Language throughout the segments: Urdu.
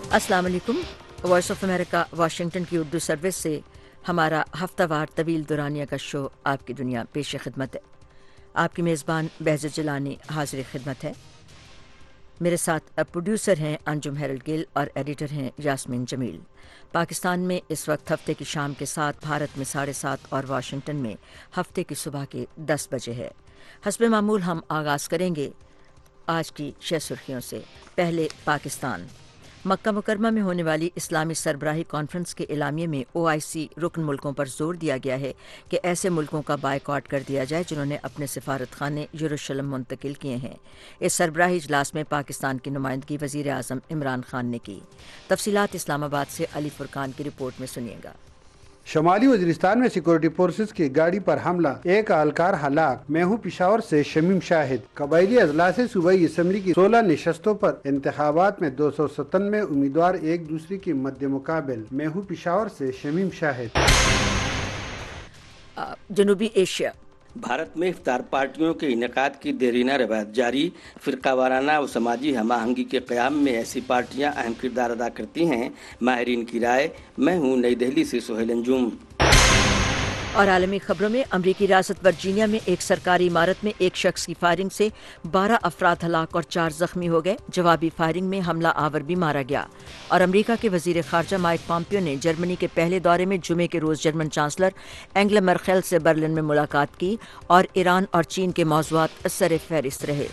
अस्सलाम वालेकुम। वॉइस ऑफ अमेरिका वाशिंगटन की उर्दू सर्विस से हमारा हफ्तावार तवील दुरानिया का शो आपकी दुनिया पेश खिदमत है। आपकी मेज़बान बहजत जिलानी हाजिर खिदमत है। मेरे साथ प्रोड्यूसर हैं अंजुम हेरल्ड गिल और एडिटर हैं यास्मीन जमील। पाकिस्तान में इस वक्त हफ्ते की शाम के 7, भारत में 7:30 और वाशिंगटन में हफ्ते की सुबह के 10 बजे है। हस्बे मामूल हम आगाज़ करेंगे आज की 6 सुर्खियों से। पहले पाकिस्तान। मक्का मुकरमा में होने वाली इस्लामी सरबराही कॉन्फ्रेंस के एलामिये में OIC रुकन मुल्कों पर जोर दिया गया है कि ऐसे मुल्कों का बायकॉट कर दिया जाए जिन्होंने अपने सिफारत खाने यरूशलेम मुंतकिल किए हैं। इस सरबराही इजलास में पाकिस्तान की नुमाइंदगी वज़ीर आज़म इमरान खान ने की। तफसीलात इस्लामाबाद से अली फुरकान की रिपोर्ट में सुनिएगा। शुमाली वज़ीरिस्तान में सिक्योरिटी फोर्सेस की गाड़ी पर हमला, एक अहलकार हलाक। मैं हूँ पिशावर से शमीम शाहिद। कबायली अजलास सूबाई असम्बली की 16 नशस्तों पर इंतखाबात में 297 उम्मीदवार एक दूसरे के मद्दे मुकाबिल। मैं हूँ पिशावर से शमीम शाहिद। जनूबी एशिया। भारत में इफ्तार पार्टियों के इनेकाद की देरीना रवायत जारी। फ़िरका वाराना और समाजी हम आहंगी के क़याम में ऐसी पार्टियां अहम किरदार अदा करती हैं, माहिरीन की राय। मैं हूँ नई दिल्ली से सुहेल अंजुम। और आलमी खबरों में अमरीकी रियासत वर्जीनिया में एक सरकारी इमारत में एक शख्स की फायरिंग से 12 अफराद हलाक और 4 जख्मी हो गए। जवाबी फायरिंग में हमला आवर भी मारा गया। और अमरीका के वजीर खारजा माइक पॉम्पियो ने जर्मनी के पहले दौरे में जुमे के रोज़ जर्मन चांसलर एंगेला मर्केल से बर्लिन में मुलाकात की और ईरान और चीन के मौज़ूआत सर फहरिस्त रहे।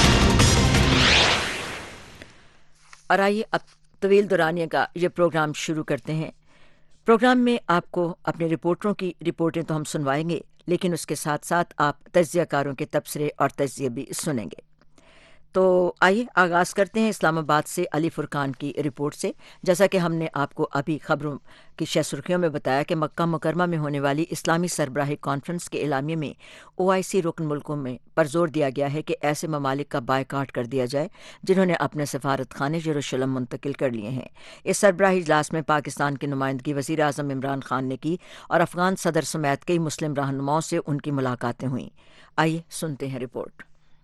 और आइए अब तवील दुरानिया का ये प्रोग्राम शुरू करते हैं। प्रोग्राम में आपको अपने रिपोर्टरों की रिपोर्टें तो हम सुनवाएंगे, लेकिन उसके साथ साथ आप तज्ज़ियाकारों के तबसरे और तज्ज़िये भी सुनेंगे। तो आइए आगाज़ करते हैं इस्लामाबाद से अली फुरकान की रिपोर्ट से। जैसा कि हमने आपको अभी खबरों की 6 सुर्खियों में बताया कि मक्का मुकरमा में होने वाली इस्लामी सरबराही कॉन्फ्रेंस के एलामिये में OIC रुकन मुल्कों में पर जोर दिया गया है कि ऐसे ममालिक का बायकाट कर दिया जाए जिन्होंने अपने सफारत खाने यरूशलेम मुंतकिल कर लिए हैं। इस सरबराही इजलास में पाकिस्तान की नुमाइंदगी वज़ीर आज़म इमरान खान ने की और अफ़गान सदर समेत कई मुस्लिम रहनुमाओं से उनकी मुलाकातें हुईं। आइए सुनते हैं रिपोर्ट।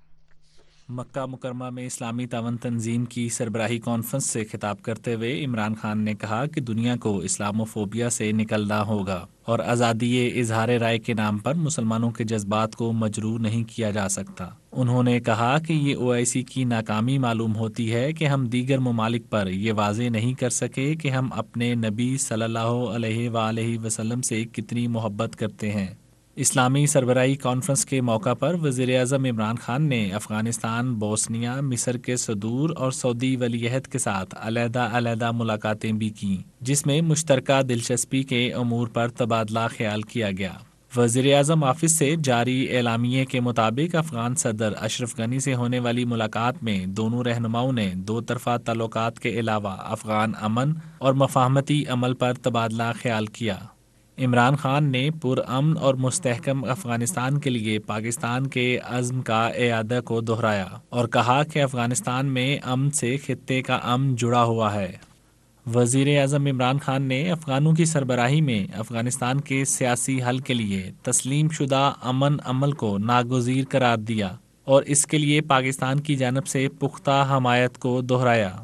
मक्का मुकरमा में इस्लामी तावन तंजीम की सरबराही कॉन्फ्रेंस से खिताब करते हुए इमरान खान ने कहा कि दुनिया को इस्लामोफोबिया से निकलना होगा और आज़ादी इजहार राय के नाम पर मुसलमानों के जज्बात को मजरूह नहीं किया जा सकता। उन्होंने कहा कि ये OIC की नाकामी मालूम होती है कि हम दीगर ममालिक पर ये वाज़े नहीं कर सके कि हम अपने नबी सल्लल्लाहु अलैहि वसल्लम से कितनी मोहब्बत करते हैं। इस्लामी सरबराही कॉन्फ्रेंस के मौका पर वज़ीर-ए-आज़म इमरान खान ने अफ़गानिस्तान, बोस्निया, मिस्र के सदूर और सऊदी वलीअहद के साथ अलहदा मुलाकातें भी कीं, जिसमें मुश्तरका दिलचस्पी के अमूर पर तबादला ख्याल किया गया। वज़ीर-ए-आज़म ऑफिस से जारी एलामिये के मुताबिक अफ़गान सदर अशरफ गनी से होने वाली मुलाकात में दोनों रहनुमाओं ने दो तरफ़ा ताल्लुकात के अलावा अफ़गान अमन और मफ़ाहमती अमल पर तबादला ख्याल किया। इमरान खान ने पुरअमन और मुस्तहकम अफ़गानिस्तान के लिए पाकिस्तान के अज़्म का इरादा को दोहराया और कहा कि अफ़गानिस्तान में अमन से खित्ते का अमन जुड़ा हुआ है। वज़ीर-ए-आज़म इमरान खान ने अफ़गानों की सरबराही में अफ़गानिस्तान के सियासी हल के लिए तस्लीम शुदा अमन अमल को नागुज़ीर करार दिया और इसके लिए पाकिस्तान की जानब से पुख्ता हमायत को दोहराया।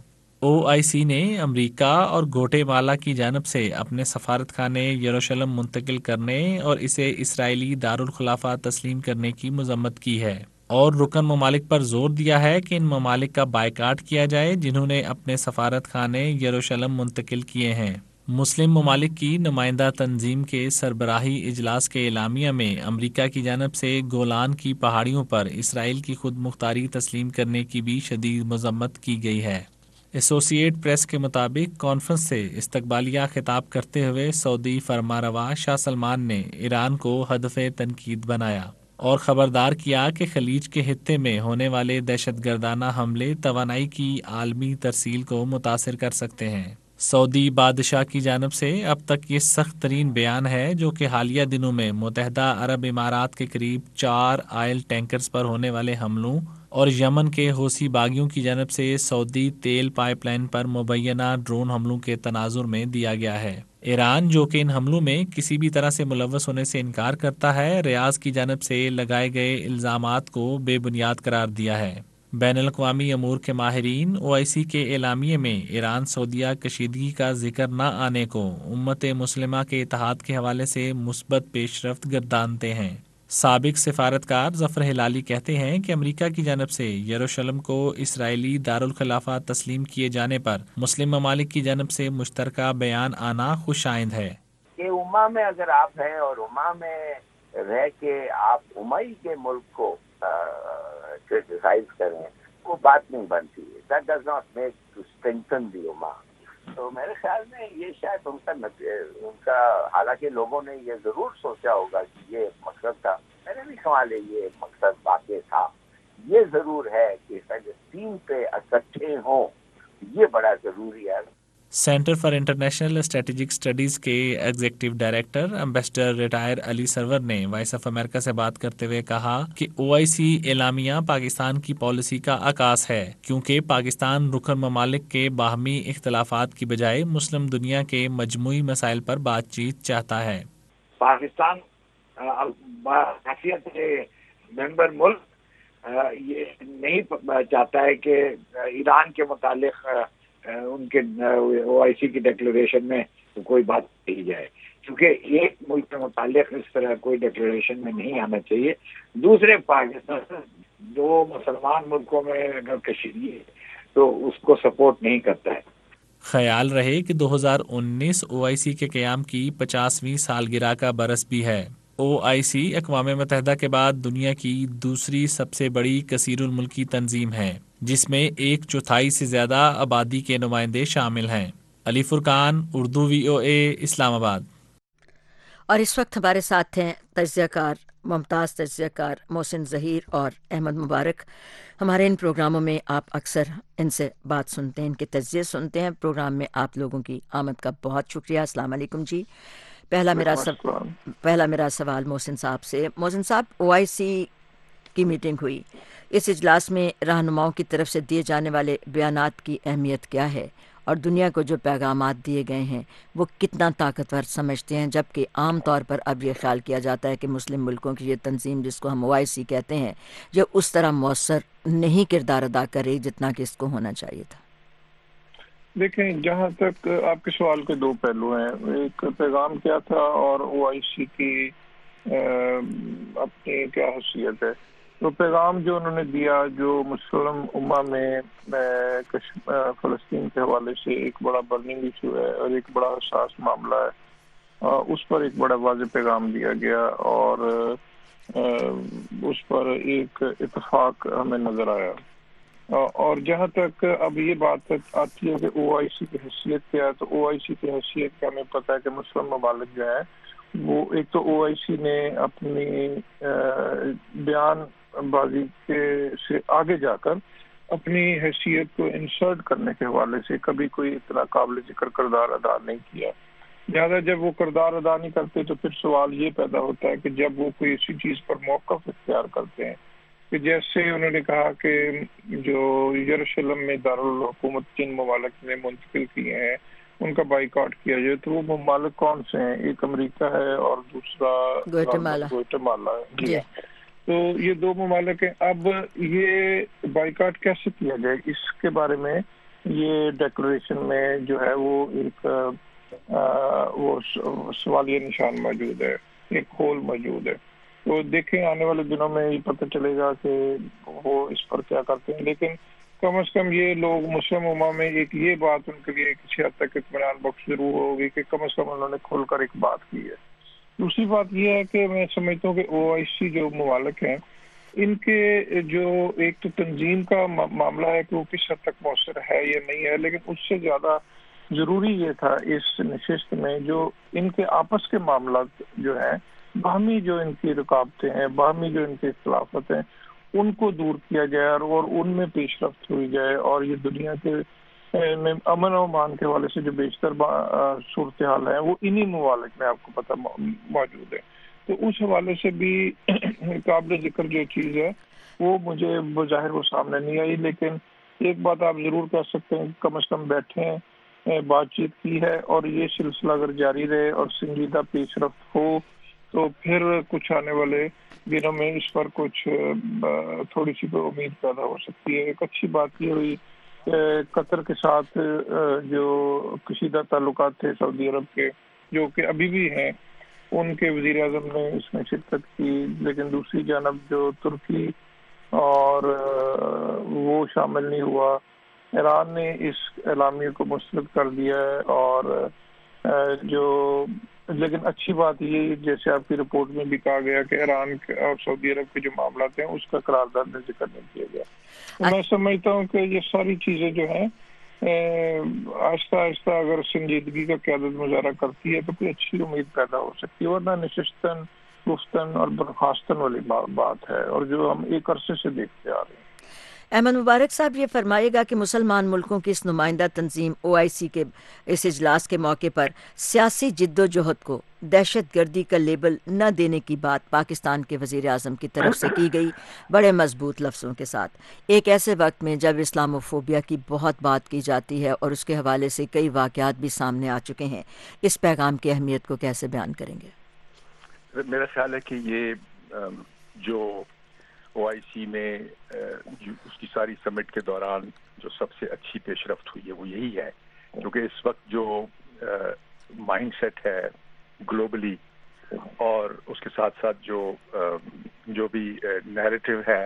OIC ने अमरीका और ग्वाटेमाला की जानब से अपने सफारत खाने यरूशलेम मुंतकिल करने और इसे इसराइली दारुल खुलाफा तस्लीम करने की मज़म्मत की है और रुकन ममालिक पर जोर दिया है कि इन ममालिक का बायकाट किया जाए जिन्होंने अपने सफारत खाने यरूशलेम मुंतकिल किए हैं। मुस्लिम ममालिक की नुमाइंदा तंजीम के सरबराही इजलास के एलामिया में अमरीका की जानब से गोलान की पहाड़ियों पर इसराइल की खुद मुख्तारी तस्लीम करने की भी शदीद मज़म्मत की गई है। एसोसिएट प्रेस के मुताबिक कॉन्फ्रेंस से इस्तकबालिया खिताब करते हुए सऊदी फरमारवा शाह सलमान ने ईरान को हदफ़े तनकीद बनाया और ख़बरदार किया कि खलीज के हित्ते में होने वाले दहशतगर्दाना हमले तवानाई की आलमी तरसील को मुतासिर कर सकते हैं। सऊदी बादशाह की जानब से अब तक ये सख्त तरीन बयान है जो कि हालिया दिनों में मुत्तहदा अरब इमारात के करीब 4 ऑयल टैंकर्स पर होने वाले हमलों और यमन के हौसी बागियों की जानब से सऊदी तेल पाइपलाइन पर मुबैना ड्रोन हमलों के तनाजुर में दिया गया है। ईरान जो कि इन हमलों में किसी भी तरह से मुलव्वस होने से इनकार करता है, रियाज की जानब से लगाए गए इल्ज़ामात को बेबुनियाद करार दिया है। بین الاقوامی امور کے ماہرین OIC کے اعلامیے میں ایران سعودیہ کشیدگی کا ذکر نہ آنے کو امت مسلمہ کے اتحاد کے حوالے سے مثبت پیش رفت گردانتے ہیں۔ سابق سفارتکار ظفر ہلالی کہتے ہیں کہ امریکہ کی جانب سے یروشلم کو اسرائیلی دارالخلافہ تسلیم کیے جانے پر مسلم ممالک کی جانب سے مشترکہ بیان آنا خوش آئند ہے کہ اما میں اگر آپ ہیں اور اما میں رہ کے آپ امائی کے ملک کو کرٹیسائز کریں، وہ بات نہیں بنتی ہے. That does not make to strengthen the اما. تو میرے خیال میں یہ شاید ان کا حالانکہ لوگوں نے یہ ضرور سوچا ہوگا کہ یہ ایک مقصد تھا، میرے بھی خیال ہے یہ ایک مقصد واقع تھا. یہ ضرور ہے کہ فلسطین پہ اکٹھے ہوں، یہ بڑا ضروری ہے. Centre for International Strategic Studies کے executive director ambassador retire Ali Sarwar نے وائس آف امریکہ سے بات کرتے ہوئے کہا کہ OIC اعلامیہ پاکستان کی پالیسی کا عکاس ہے، کیونکہ پاکستان رکن ممالک کے باہمی اختلافات کی بجائے مسلم دنیا کے مجموعی مسائل پر بات چیت چاہتا ہے. پاکستان حیثیت ممبر ملک یہ نہیں چاہتا ہے کہ ایران کے متعلق ان کے OIC کی ڈکلیریشن میں کوئی بات کی جائے، کیونکہ ایک ملک کے متعلق اس طرح کوئی ڈکلیریشن میں نہیں آنا چاہیے. دوسرے پاکستان دو مسلمان ملکوں میں اگر کشیدگی ہے تو اس کو سپورٹ نہیں کرتا ہے. خیال رہے کہ 2019 OIC کے قیام کی 50ویں سالگرہ کا برس بھی ہے. OIC اقوام متحدہ کے بعد دنیا کی دوسری سب سے بڑی کثیر الملکی تنظیم ہے، جس میں 1/4 سے زیادہ آبادی کے نمائندے شامل ہیں. علی فرقان، اردو VOA، اسلام آباد. اور اس وقت ہمارے ساتھ ہیں تجزیہ کار، ممتاز تجزیہ کار محسن ظہیر اور احمد مبارک. ہمارے ان پروگراموں میں آپ اکثر ان سے بات سنتے ہیں، ان کے تجزیے سنتے ہیں. پروگرام میں آپ لوگوں کی آمد کا بہت شکریہ. السلام علیکم جی. پہلا میرا سوال محسن صاحب سے. محسن صاحب، OIC کی میٹنگ ہوئی، اس اجلاس میں رہنماؤں کی طرف سے دیے جانے والے بیانات کی اہمیت کیا ہے، اور دنیا کو جو پیغامات دیے گئے ہیں وہ کتنا طاقتور سمجھتے ہیں، جبکہ عام طور پر اب یہ خیال کیا جاتا ہے کہ مسلم ملکوں کی یہ تنظیم جس کو ہم OIC کہتے ہیں یہ اس طرح مؤثر نہیں کردار ادا کر رہی جتنا کہ اس کو ہونا چاہیے تھا. دیکھیں، جہاں تک آپ کے سوال کے دو پہلو ہیں، ایک پیغام کیا تھا اور OIC کی اپنی کیا حیثیت ہے. تو پیغام جو انہوں نے دیا، جو مسلم امہ میں فلسطین کے حوالے سے ایک بڑا برننگ ایشو ہے اور ایک بڑا حساس معاملہ ہے، اس پر ایک بڑا واضح پیغام دیا گیا اور اس پر ایک اتفاق ہمیں نظر آیا. اور جہاں تک اب یہ بات آتی ہے کہ OIC کی حیثیت کیا ہے، تو OIC کی حیثیت کا ہمیں پتہ ہے کہ مسلم ممالک جو ہیں وہ ایک تو OIC نے اپنی بیان بازی سے آگے جا کر اپنی حیثیت کو انسرٹ کرنے کے حوالے سے کبھی کوئی اتنا قابل ذکر کردار ادا نہیں کیا. لہٰذا جب وہ کردار ادا نہیں کرتے تو پھر سوال یہ پیدا ہوتا ہے کہ جب وہ کوئی ایسی چیز پر موقف اختیار کرتے ہیں کہ جیسے انہوں نے کہا کہ جو یروشلم میں دارالحکومت جن ممالک نے منتقل کیے ہیں ان کا بائیکاٹ کیا جائے، تو وہ ممالک کون سے ہیں؟ ایک امریکہ ہے اور دوسرا گوئٹمالا ہے. جی. تو یہ دو ممالک ہیں. اب یہ بائیکاٹ کیسے کیا جائے، اس کے بارے میں یہ ڈیکلریشن میں جو ہے وہ ایک وہ سوالیہ نشان موجود ہے، ایک کھول موجود ہے. تو دیکھیں آنے والے دنوں میں یہ پتہ چلے گا کہ وہ اس پر کیا کرتے ہیں. لیکن کم از کم یہ لوگ مسلم امہ میں ایک یہ بات ان کے لیے کسی حد تک اطمینان بخش ضرور ہوگی کہ کم از کم انہوں نے کھول کر ایک بات کی ہے. دوسری بات یہ ہے کہ میں سمجھتا ہوں کہ OIC جو ممالک ہیں ان کے جو ایک تو تنظیم کا معاملہ ہے کہ وہ کس حد تک مؤثر ہے یا نہیں ہے، لیکن اس سے زیادہ ضروری یہ تھا اس نشست میں جو ان کے آپس کے معاملات جو ہیں، باہمی جو ان کی رکاوٹیں ہیں، باہمی جو ان کے اختلافات ہیں، ان کو دور کیا جائے اور ان میں پیش رفت ہوئی جائے. اور یہ دنیا کے امن و امان کے حوالے سے جو بیشتر صورتحال ہے وہ انہی ممالک میں آپ کو پتہ موجود ہے. تو اس حوالے سے بھی قابل ذکر جو چیز ہے وہ مجھے بظاہر وہ سامنے نہیں آئی. لیکن ایک بات آپ ضرور کہہ سکتے ہیں، کم از کم بیٹھے ہیں، بات چیت کی ہے، اور یہ سلسلہ اگر جاری رہے اور سنجیدہ پیش رفت ہو تو پھر کچھ آنے والے دنوں میں اس پر کچھ تھوڑی سی تو امید پیدا ہو سکتی ہے۔ ایک اچھی بات یہ ہوئی کہ قطر کے ساتھ جو کشیدہ تعلقات تھے سعودی عرب کے، جو کہ ابھی بھی ہیں، ان کے وزیر اعظم نے اس میں شرکت کی، لیکن دوسری جانب جو ترکی اور وہ شامل نہیں ہوا۔ ایران نے اس اعلامیے کو مسترد کر دیا ہے، اور لیکن اچھی بات یہ، جیسے آپ کی رپورٹ میں بھی کہا گیا کہ ایران اور سعودی عرب کے جو معاملات ہیں اس کا قرارداد میں ذکر نہیں کیا گیا۔ میں سمجھتا ہوں کہ یہ ساری چیزیں جو ہیں آہستہ آہستہ اگر سنجیدگی کا قیادت مظاہرہ کرتی ہے تو کوئی اچھی امید پیدا ہو سکتی ہے، ورنہ نشستن گفتن اور برخاستن والی بات ہے، اور جو ہم ایک عرصے سے دیکھتے آ رہے ہیں۔ احمد مبارک صاحب، یہ فرمائے گا کہ مسلمان ملکوں کی اس نمائندہ تنظیم OIC کے اس اجلاس کے موقع پر سیاسی جد و جہد کو دہشت گردی کا لیبل نہ دینے کی بات پاکستان کے وزیر اعظم کی طرف سے کی گئی بڑے مضبوط لفظوں کے ساتھ، ایک ایسے وقت میں جب اسلاموفوبیا کی بہت بات کی جاتی ہے اور اس کے حوالے سے کئی واقعات بھی سامنے آ چکے ہیں۔ اس پیغام کی اہمیت کو کیسے بیان کریں گے؟ میرا خیال ہے کہ یہ جو OIC میں اس کی ساری سمٹ کے دوران جو سب سے اچھی پیش رفت ہوئی ہے وہ یہی ہے، کیونکہ اس وقت جو مائنڈ سیٹ ہے گلوبلی، اور اس کے ساتھ ساتھ جو بھی نیریٹو ہے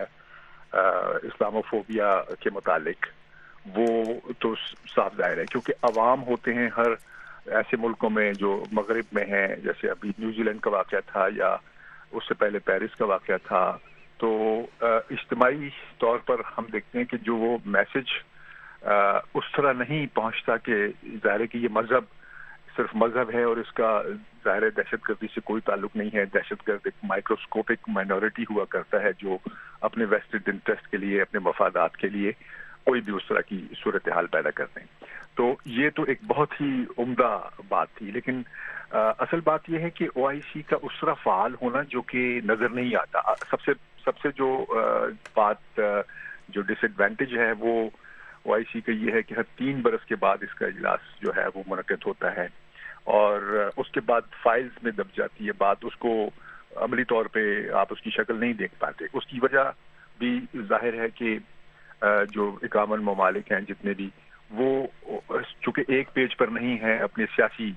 اسلاموفوبیا کے متعلق، وہ تو صاف ظاہر ہے، کیونکہ عوام ہوتے ہیں ہر ایسے ملکوں میں جو مغرب میں ہیں، جیسے ابھی نیوزی لینڈ کا واقعہ تھا یا اس سے پہلے پیرس کا واقعہ تھا، تو اجتماعی طور پر ہم دیکھتے ہیں کہ جو وہ میسج اس طرح نہیں پہنچتا، کہ ظاہر ہے کہ یہ مذہب صرف مذہب ہے اور اس کا ظاہر ہے دہشت گردی سے کوئی تعلق نہیں ہے۔ دہشت گرد ایک مائکروسکوپک مائنورٹی ہوا کرتا ہے جو اپنے ویسٹڈ انٹرسٹ کے لیے، اپنے مفادات کے لیے کوئی بھی اس طرح کی صورتحال پیدا کرتے ہیں۔ تو یہ تو ایک بہت ہی عمدہ بات تھی، لیکن اصل بات یہ ہے کہ OIC کا اس طرح فعال ہونا جو کہ نظر نہیں آتا۔ سب سے جو بات جو ڈس ایڈوانٹیج ہے وہ OIC کا یہ ہے کہ ہر 3 برس کے بعد اس کا اجلاس جو ہے وہ منعقد ہوتا ہے، اور اس کے بعد فائلز میں دب جاتی ہے بات، اس کو عملی طور پہ آپ اس کی شکل نہیں دیکھ پاتے۔ اس کی وجہ بھی ظاہر ہے کہ جو 51 ممالک ہیں جتنے بھی، وہ چونکہ ایک پیج پر نہیں ہیں اپنے سیاسی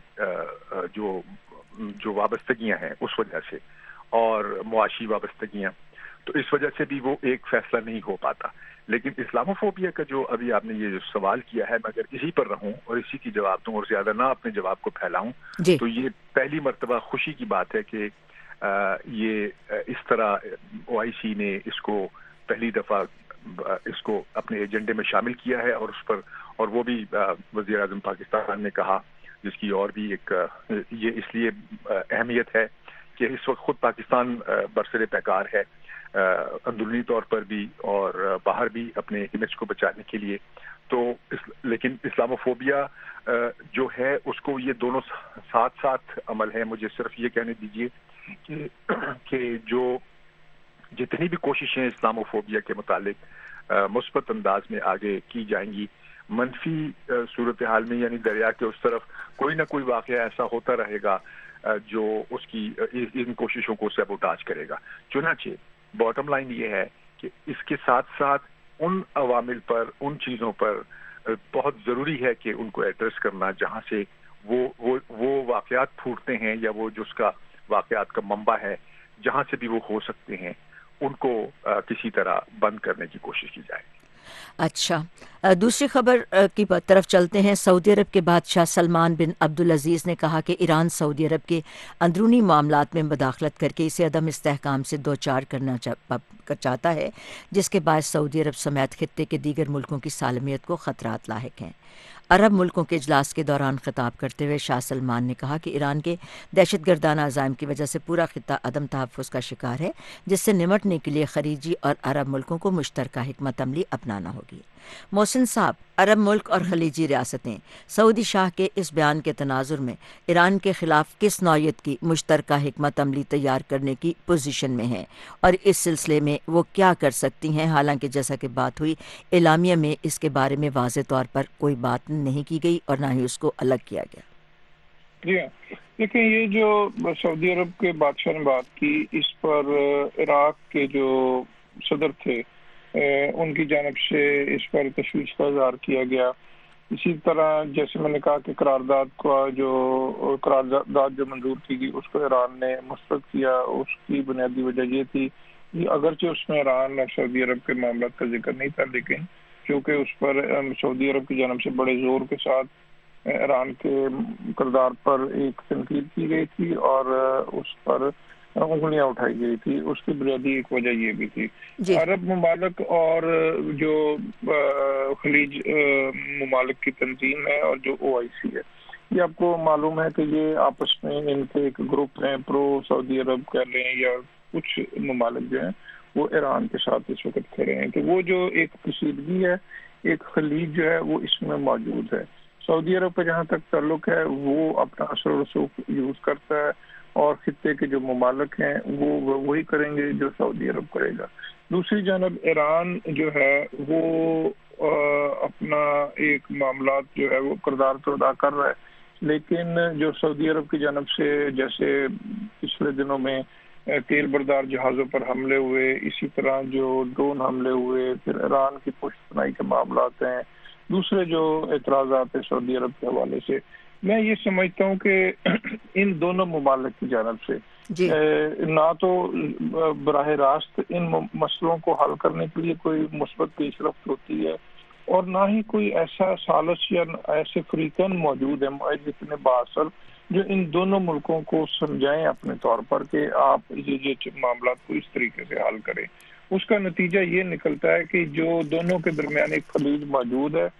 جو وابستگیاں ہیں اس وجہ سے، اور معاشی وابستگیاں، تو اس وجہ سے بھی وہ ایک فیصلہ نہیں ہو پاتا۔ لیکن اسلاموفوبیا کا جو ابھی آپ نے یہ جو سوال کیا ہے، میں اگر اسی پر رہوں اور اسی کی جواب دوں اور زیادہ نہ اپنے جواب کو پھیلاؤں، تو یہ پہلی مرتبہ خوشی کی بات ہے کہ یہ اس طرح OIC نے اس کو پہلی دفعہ اس کو اپنے ایجنڈے میں شامل کیا ہے، اور اس پر، اور وہ بھی وزیر اعظم پاکستان نے کہا، جس کی اور بھی ایک یہ اس لیے اہمیت ہے کہ اس وقت خود پاکستان برسر پیکار ہے، اندرونی طور پر بھی اور باہر بھی، اپنے امیج کو بچانے کے لیے۔ تو لیکن اسلاموفوبیا جو ہے اس کو یہ دونوں ساتھ ساتھ عمل ہے۔ مجھے صرف یہ کہنے دیجیے کہ جو جتنی بھی کوششیں اسلاموفوبیا کے متعلق مثبت انداز میں آگے کی جائیں گی، منفی صورتحال میں یعنی دریا کے اس طرف کوئی نہ کوئی واقعہ ایسا ہوتا رہے گا جو اس کی ان کوششوں کو سیبوٹاج کرے گا۔ چنانچہ باٹم لائن یہ ہے کہ اس کے ساتھ ساتھ ان عوامل پر، ان چیزوں پر بہت ضروری ہے کہ ان کو ایڈریس کرنا جہاں سے وہ واقعات پھوٹتے ہیں، یا وہ جو اس کا واقعات کا منبع ہے، جہاں سے بھی وہ ہو سکتے ہیں، ان کو کسی طرح بند کرنے کی کوشش کی جائے۔ اچھا، دوسری خبر کی طرف چلتے ہیں۔ سعودی عرب کے بادشاہ سلمان بن عبدالعزیز نے کہا کہ ایران سعودی عرب کے اندرونی معاملات میں مداخلت کر کے اسے عدم استحکام سے دوچار کرنا چاہتا ہے، جس کے باعث سعودی عرب سمیت خطے کے دیگر ملکوں کی سالمیت کو خطرات لاحق ہیں۔ عرب ملکوں کے اجلاس کے دوران خطاب کرتے ہوئے شاہ سلمان نے کہا کہ ایران کے دہشت گردانہ عزائم کی وجہ سے پورا خطہ عدم تحفظ کا شکار ہے، جس سے نمٹنے کے لیے خلیجی اور عرب ملکوں کو مشترکہ حکمت عملی اپنانا ہوگی۔ محسن صاحب، عرب ملک اور خلیجی ریاستیں سعودی شاہ کے اس بیان کے تناظر میں ایران کے خلاف کس نوعیت کی مشترکہ حکمت عملی تیار کرنے کی پوزیشن میں ہیں، اور اس سلسلے میں وہ کیا کر سکتی ہیں؟ حالانکہ جیسا کہ بات ہوئی، اعلامیہ میں اس کے بارے میں واضح طور پر کوئی بات نہیں کی گئی اور نہ ہی اس کو الگ کیا گیا۔ جی، دیکھیں یہ جو سعودی عرب کے بادشاہ نے بات کی، اس پر عراق کے جو صدر تھے ان کی جانب سے اس پر تشویش کا اظہار کیا گیا. اسی طرح جیسے میں نے کہا کہ قرارداد جو منظور کی گئی اس کو ایران نے مسترد کیا. اس کی بنیادی وجہ یہ تھی کہ اگرچہ اس میں ایران اور سعودی عرب کے معاملات کا ذکر نہیں تھا، لیکن چونکہ اس پر سعودی عرب کی جانب سے بڑے زور کے ساتھ ایران کے کردار پر ایک تنقید کی گئی تھی اور اس پر انگلیاں اٹھائی گئی تھی. اس کی بنیادی ایک وجہ یہ بھی تھی. عرب ممالک اور جو خلیج ممالک کی تنظیم ہے اور جو OIC ہے، یہ آپ کو معلوم ہے کہ یہ آپس میں ان کے ایک گروپ ہیں، پرو سعودی عرب کہہ لیں یا کچھ ممالک جو ہیں وہ ایران کے ساتھ اس وقت کھڑے ہیں. تو وہ جو ایک کشیدگی ہے، ایک خلیج جو ہے وہ اس میں موجود ہے. سعودی عرب کا جہاں تک تعلق ہے وہ اپنا اثر و رسوخ یوز کرتا ہے اور خطے کے جو ممالک ہیں وہ وہی کریں گے جو سعودی عرب کرے گا. دوسری جانب ایران جو ہے وہ اپنا ایک معاملات جو ہے وہ کردار تو ادا کر رہا ہے، لیکن جو سعودی عرب کی جانب سے جیسے پچھلے دنوں میں تیل بردار جہازوں پر حملے ہوئے، اسی طرح جو ڈرون حملے ہوئے، پھر ایران کی پشت پناہی کے معاملات ہیں، دوسرے جو اعتراضات ہیں سعودی عرب کے حوالے سے، میں یہ سمجھتا ہوں کہ ان دونوں ممالک کی جانب سے نہ تو براہ راست ان مسئلوں کو حل کرنے کے لیے کوئی مثبت پیش رفت ہوتی ہے اور نہ ہی کوئی ایسا سالس یا ایسے فریقین موجود ہیں جتنے بااثر جو ان دونوں ملکوں کو سمجھائیں اپنے طور پر کہ آپ یہ معاملات کو اس طریقے سے حل کریں. اس کا نتیجہ یہ نکلتا ہے کہ جو دونوں کے درمیان ایک خلیج موجود ہے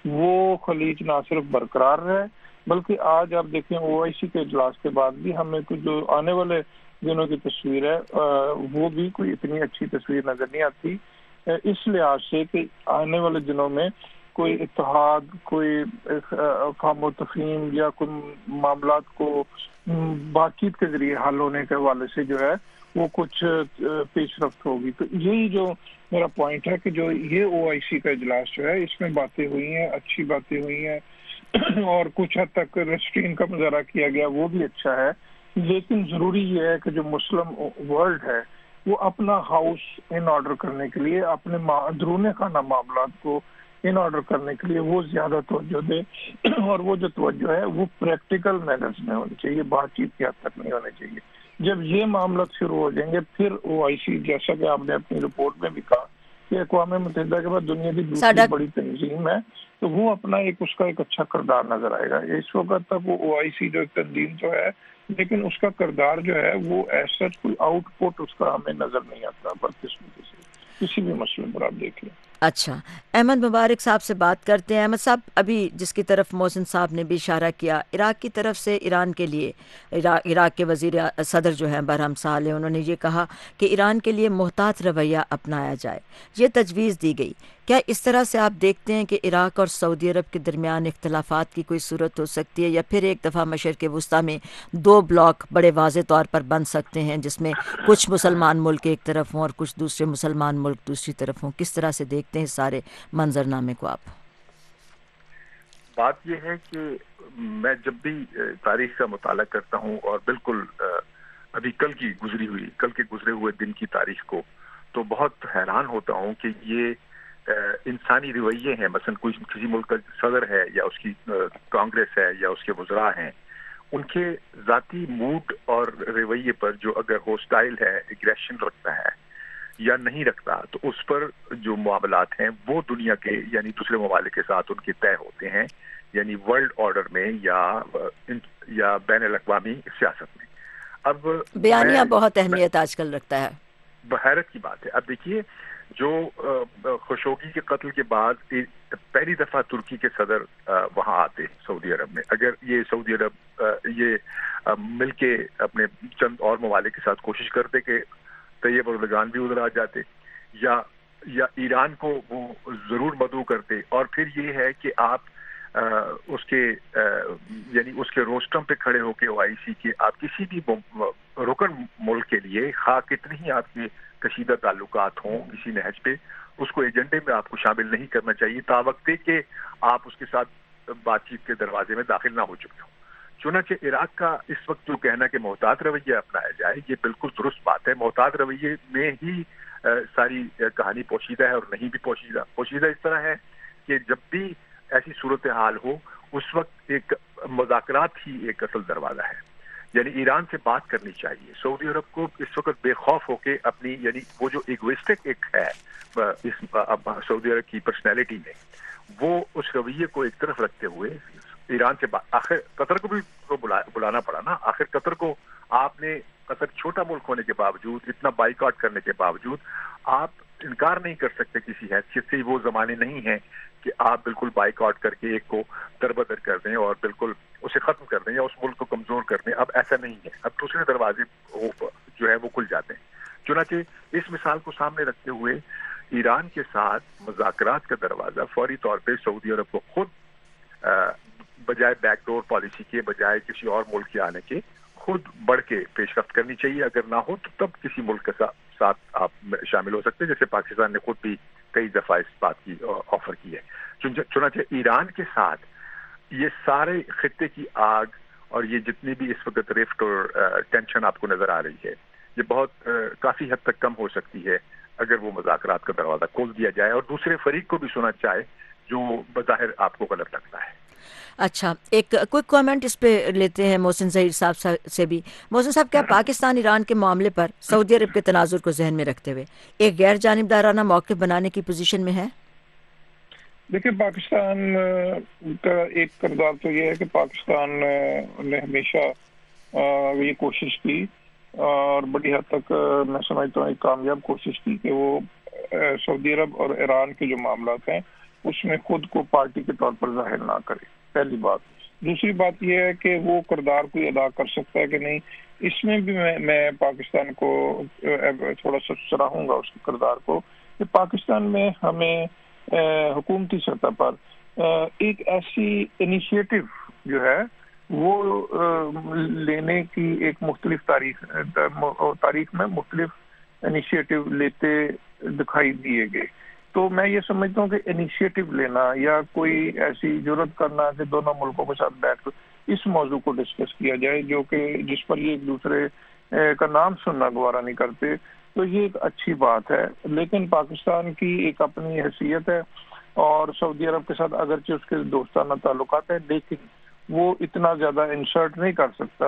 وہ خلیج نہ صرف برقرار ہے بلکہ آج آپ دیکھیں OIC کے اجلاس کے بعد بھی ہمیں کچھ جو آنے والے دنوں کی تصویر ہے وہ بھی کوئی اتنی اچھی تصویر نظر نہیں آتی، اس لحاظ سے کہ آنے والے دنوں میں کوئی اتحاد، کوئی فہم و تفہیم یا کوئی معاملات کو بات چیت کے ذریعے حل ہونے کے حوالے سے جو ہے وہ کچھ پیش رفت ہوگی. تو یہی جو میرا پوائنٹ ہے کہ جو یہ OIC کا اجلاس جو ہے اس میں باتیں ہوئی ہیں، اچھی باتیں ہوئی ہیں اور کچھ حد تک ریسٹرین کا مظاہرہ کیا گیا، وہ بھی اچھا ہے، لیکن ضروری یہ ہے کہ جو مسلم ورلڈ ہے وہ اپنا ہاؤس ان آرڈر کرنے کے لیے، اپنے اندرون خانہ معاملات کو ان آرڈر کرنے کے لیے وہ زیادہ توجہ دے اور وہ جو توجہ ہے وہ پریکٹیکل مینرز میں ہونی چاہیے، بات چیت کی حد تک نہیں ہونے چاہیے. جب یہ معاملات شروع ہو جائیں گے پھر OIC جیسا کہ آپ نے اپنی رپورٹ میں بھی کہا کہ اقوام متحدہ کے بعد دنیا کی دوسری بڑی تنظیم ہے تو وہ اپنا اس کا ایک اچھا کردار نظر آئے گا. اس وقت تک وہ OIC جو ایک تنظیم تو ہے لیکن اس کا کردار جو ہے وہ ایسا کوئی آؤٹ پٹ اس کا ہمیں نظر نہیں آتا بدقسمتی سے کسی بھی مسئلے پر آپ دیکھ لیں. اچھا، احمد مبارک صاحب سے بات کرتے ہیں. احمد صاحب، ابھی جس کی طرف محسن صاحب نے بھی اشارہ کیا، عراق کی طرف سے ایران کے لیے عراق کے وزیر صدر جو ہیں برہم صالح، انہوں نے یہ کہا کہ ایران کے لیے محتاط رویہ اپنایا جائے، یہ تجویز دی گئی. کیا اس طرح سے آپ دیکھتے ہیں کہ عراق اور سعودی عرب کے درمیان اختلافات کی کوئی صورت ہو سکتی ہے، یا پھر ایک دفعہ مشرق وسطیٰ میں دو بلاک بڑے واضح طور پر بن سکتے ہیں جس میں کچھ مسلمان ملک ایک طرف ہوں اور کچھ دوسرے مسلمان ملک دوسری طرف ہوں؟ کس طرح سے دیکھتے ہیں سارے منظرنامے کو آپ؟ بات یہ ہے کہ میں جب بھی تاریخ کا مطالعہ کرتا ہوں اور بالکل ابھی کل کے گزرے ہوئے دن کی تاریخ کو، تو بہت حیران ہوتا ہوں کہ یہ انسانی رویے ہیں. مثلا کسی ملک کا صدر ہے یا اس کی کانگریس ہے یا اس کے وزراء ہیں، ان کے ذاتی موڈ اور رویے پر جو اگر ہوسٹائل ہے، ایگریشن رکھتا ہے یا نہیں رکھتا، تو اس پر جو معاملات ہیں وہ دنیا کے یعنی دوسرے ممالک کے ساتھ ان کے طے ہوتے ہیں، یعنی ورلڈ آرڈر میں یا بین الاقوامی سیاست میں. اب بیانیہ بہت اہمیت آج کل رکھتا ہے. حیرت کی بات ہے. اب دیکھیے، جو خشوگی کے قتل کے بعد پہلی دفعہ ترکی کے صدر وہاں آتے سعودی عرب میں. اگر یہ سعودی عرب یہ مل کے اپنے چند اور ممالک کے ساتھ کوشش کرتے کہ طیب اردگان بھی ادھر آ جاتے، یا ایران کو وہ ضرور مدعو کرتے. اور پھر یہ ہے کہ آپ اس کے روسٹم پہ کھڑے ہو کے OIC کے آپ کسی بھی رکن ملک کے لیے خواہ کتنی ہی آپ کے کشیدہ تعلقات ہوں کسی نہج پہ، اس کو ایجنڈے میں آپ کو شامل نہیں کرنا چاہیے تاوقتے کہ آپ اس کے ساتھ بات چیت کے دروازے میں داخل نہ ہو چکے ہوں. چنانچہ عراق کا اس وقت جو کہنا کہ محتاط رویہ اپنایا جائے یہ بالکل درست بات ہے. محتاط رویے میں ہی ساری کہانی پوشیدہ ہے اور نہیں بھی پوشیدہ اس طرح ہے کہ جب بھی ایسی صورتحال ہو اس وقت ایک مذاکرات ہی ایک اصل دروازہ ہے. یعنی ایران سے بات کرنی چاہیے. سعودی عرب کو اس وقت بے خوف ہو کے اپنی یعنی وہ جو ایگوئسٹک ایک ہے اس سعودی عرب کی پرسنالٹی میں وہ اس رویے کو ایک طرف رکھتے ہوئے ایران سے آخر قطر کو بھی تو بلانا پڑا نا. آخر قطر کو آپ نے قطر چھوٹا ملک ہونے کے باوجود اتنا بائیکاٹ کرنے کے باوجود آپ انکار نہیں کر سکتے کسی حیثیت سے. وہ زمانے نہیں ہیں کہ آپ بالکل بائیکاٹ کر کے ایک کو دربدر کر دیں اور بالکل اسے ختم کر دیں یا اس ملک کو کمزور کر دیں. اب ایسا نہیں ہے. اب دوسرے دروازے جو ہے وہ کھل جاتے ہیں. چنانچہ اس مثال کو سامنے رکھتے ہوئے ایران کے ساتھ مذاکرات کا دروازہ فوری طور پہ سعودی عرب کو خود بجائے بیک ڈور پالیسی کے بجائے کسی اور ملک کے آنے کے خود بڑھ کے پیش رفت کرنی چاہیے. اگر نہ ہو تو تب کسی ملک کے ساتھ آپ شامل ہو سکتے ہیں جیسے پاکستان نے خود بھی کئی دفعہ اس بات کی آفر کی ہے. چنانچہ ایران کے ساتھ یہ سارے خطے کی آگ اور یہ جتنی بھی اس وقت رفٹ اور ٹینشن آپ کو نظر آ رہی ہے یہ بہت کافی حد تک کم ہو سکتی ہے اگر وہ مذاکرات کا دروازہ کھول دیا جائے اور دوسرے فریق کو بھی سنا چاہے جو بظاہر آپ کو غلط لگتا ہے. اچھا، ایک کوئک کامنٹ اس پہ لیتے ہیں محسن ظہیر صاحب سے بھی. محسن صاحب، کیا پاکستان ایران کے معاملے پر سعودی عرب کے تناظر کو ذہن میں رکھتے ہوئے ایک غیر جانبدارانہ موقف بنانے کی پوزیشن میں ہے؟ دیکھیں، پاکستان کا ایک کردار تو یہ ہے کہ پاکستان نے ہمیشہ یہ کوشش کی اور بڑی حد تک میں سمجھتا ہوں ایک کامیاب کوشش کی کہ وہ سعودی عرب اور ایران کے جو معاملات ہیں اس میں خود کو پارٹی کے طور پر ظاہر نہ کرے. پہلی بات. دوسری بات یہ ہے کہ وہ کردار کوئی ادا کر سکتا ہے کہ نہیں. اس میں بھی میں پاکستان کو تھوڑا سا سراہوں گا اس کے کردار کو کہ پاکستان میں ہمیں حکومتی سطح پر ایک ایسی انیشیٹو جو ہے وہ لینے کی ایک مختلف تاریخ میں مختلف انیشیٹو لیتے دکھائی دیے گئے. تو میں یہ سمجھتا ہوں کہ انیشیٹو لینا یا کوئی ایسی جرات کرنا کہ دونوں ملکوں کے ساتھ بیٹھ کر اس موضوع کو ڈسکس کیا جائے جو کہ جس پر یہ ایک دوسرے کا نام سننا گوارا نہیں کرتے، تو یہ ایک اچھی بات ہے. لیکن پاکستان کی ایک اپنی حیثیت ہے اور سعودی عرب کے ساتھ اگرچہ اس کے دوستانہ تعلقات ہیں لیکن وہ اتنا زیادہ ریسرٹ نہیں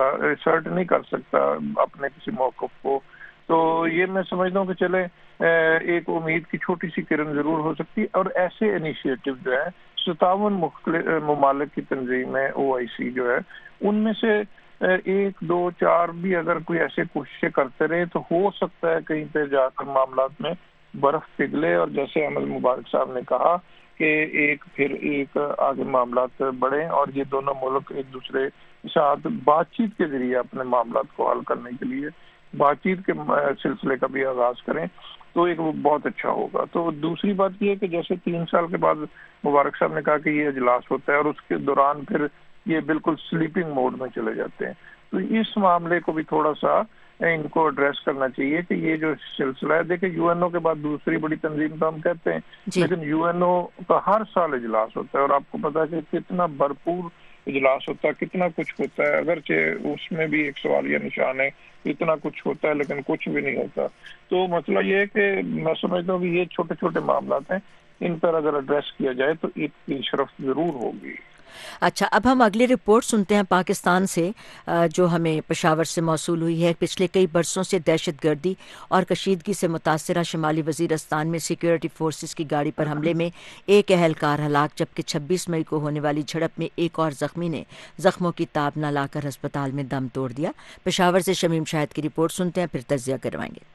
کر سکتا اپنے کسی موقف کو. تو یہ میں سمجھتا ہوں کہ چلے ایک امید کی چھوٹی سی کرن ضرور ہو سکتی ہے. اور ایسے انیشیٹو جو ہے 57 مختلف ممالک کی تنظیم ہے OIC جو ہے ان میں سے 1 2 4 بھی اگر کوئی ایسے کوششیں کرتے رہے تو ہو سکتا ہے کہیں پہ جا کر معاملات میں برف پگھلے اور جیسے احمد مبارک صاحب نے کہا کہ ایک آگے معاملات بڑھیں اور یہ دونوں ملک ایک دوسرے کے ساتھ بات چیت کے ذریعے اپنے معاملات کو حل کرنے کے لیے بات چیت کے سلسلے کا بھی آغاز کریں تو ایک وہ بہت اچھا ہوگا. تو دوسری بات یہ ہے کہ جیسے 3 سال کے بعد مبارک صاحب نے کہا کہ یہ اجلاس ہوتا ہے اور اس کے دوران پھر یہ بالکل سلیپنگ موڈ میں چلے جاتے ہیں. تو اس معاملے کو بھی تھوڑا سا ان کو ایڈریس کرنا چاہیے کہ یہ جو سلسلہ ہے، دیکھیں UNO کے بعد دوسری بڑی تنظیم تو ہم کہتے ہیں لیکن UNO کا ہر سال اجلاس ہوتا ہے اور آپ کو پتا ہے کہ کتنا بھرپور اجلاس ہوتا ہے، کتنا کچھ ہوتا ہے. اگرچہ اس میں بھی ایک سوالیہ نشان ہے، اتنا کچھ ہوتا ہے لیکن کچھ بھی نہیں ہوتا. تو مسئلہ یہ ہے کہ میں سمجھتا ہوں کہ یہ چھوٹے چھوٹے معاملات ہیں، ان پر اگر ایڈریس کیا جائے تو ایک پیش رفت ضرور ہوگی. اچھا، اب ہم اگلی رپورٹ سنتے ہیں پاکستان سے جو ہمیں پشاور سے موصول ہوئی ہے. پچھلے کئی برسوں سے دہشت گردی اور کشیدگی سے متاثرہ شمالی وزیرستان میں سیکیورٹی فورسز کی گاڑی پر حملے میں ایک اہلکار ہلاک جبکہ 26 مئی کو ہونے والی جھڑپ میں ایک اور زخمی نے زخموں کی تاب نہ لا کر ہسپتال میں دم توڑ دیا. پشاور سے شمیم شاہد کی رپورٹ سنتے ہیں، پھر تجزیہ کروائیں گے.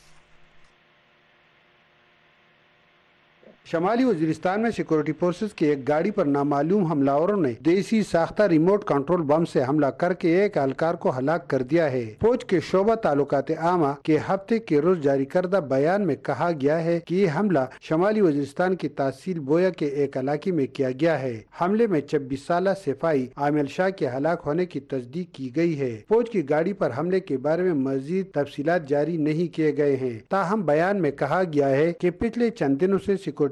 شمالی وزیرستان میں سیکورٹی فورسز کی ایک گاڑی پر نامعلوم حملہ آوروں نے دیسی ساختہ ریموٹ کنٹرول بم سے حملہ کر کے ایک اہلکار کو ہلاک کر دیا ہے. فوج کے شعبہ تعلقات عامہ کے ہفتے کے روز جاری کردہ بیان میں کہا گیا ہے کہ یہ حملہ شمالی وزیرستان کی تحصیل بویا کے ایک علاقے میں کیا گیا ہے. حملے میں 26 سالہ سپاہی عامل شاہ کے ہلاک ہونے کی تصدیق کی گئی ہے. فوج کی گاڑی پر حملے کے بارے میں مزید تفصیلات جاری نہیں کیے گئے ہیں. تاہم بیان میں کہا گیا ہے کہ پچھلے چند دنوں سے سیکورٹی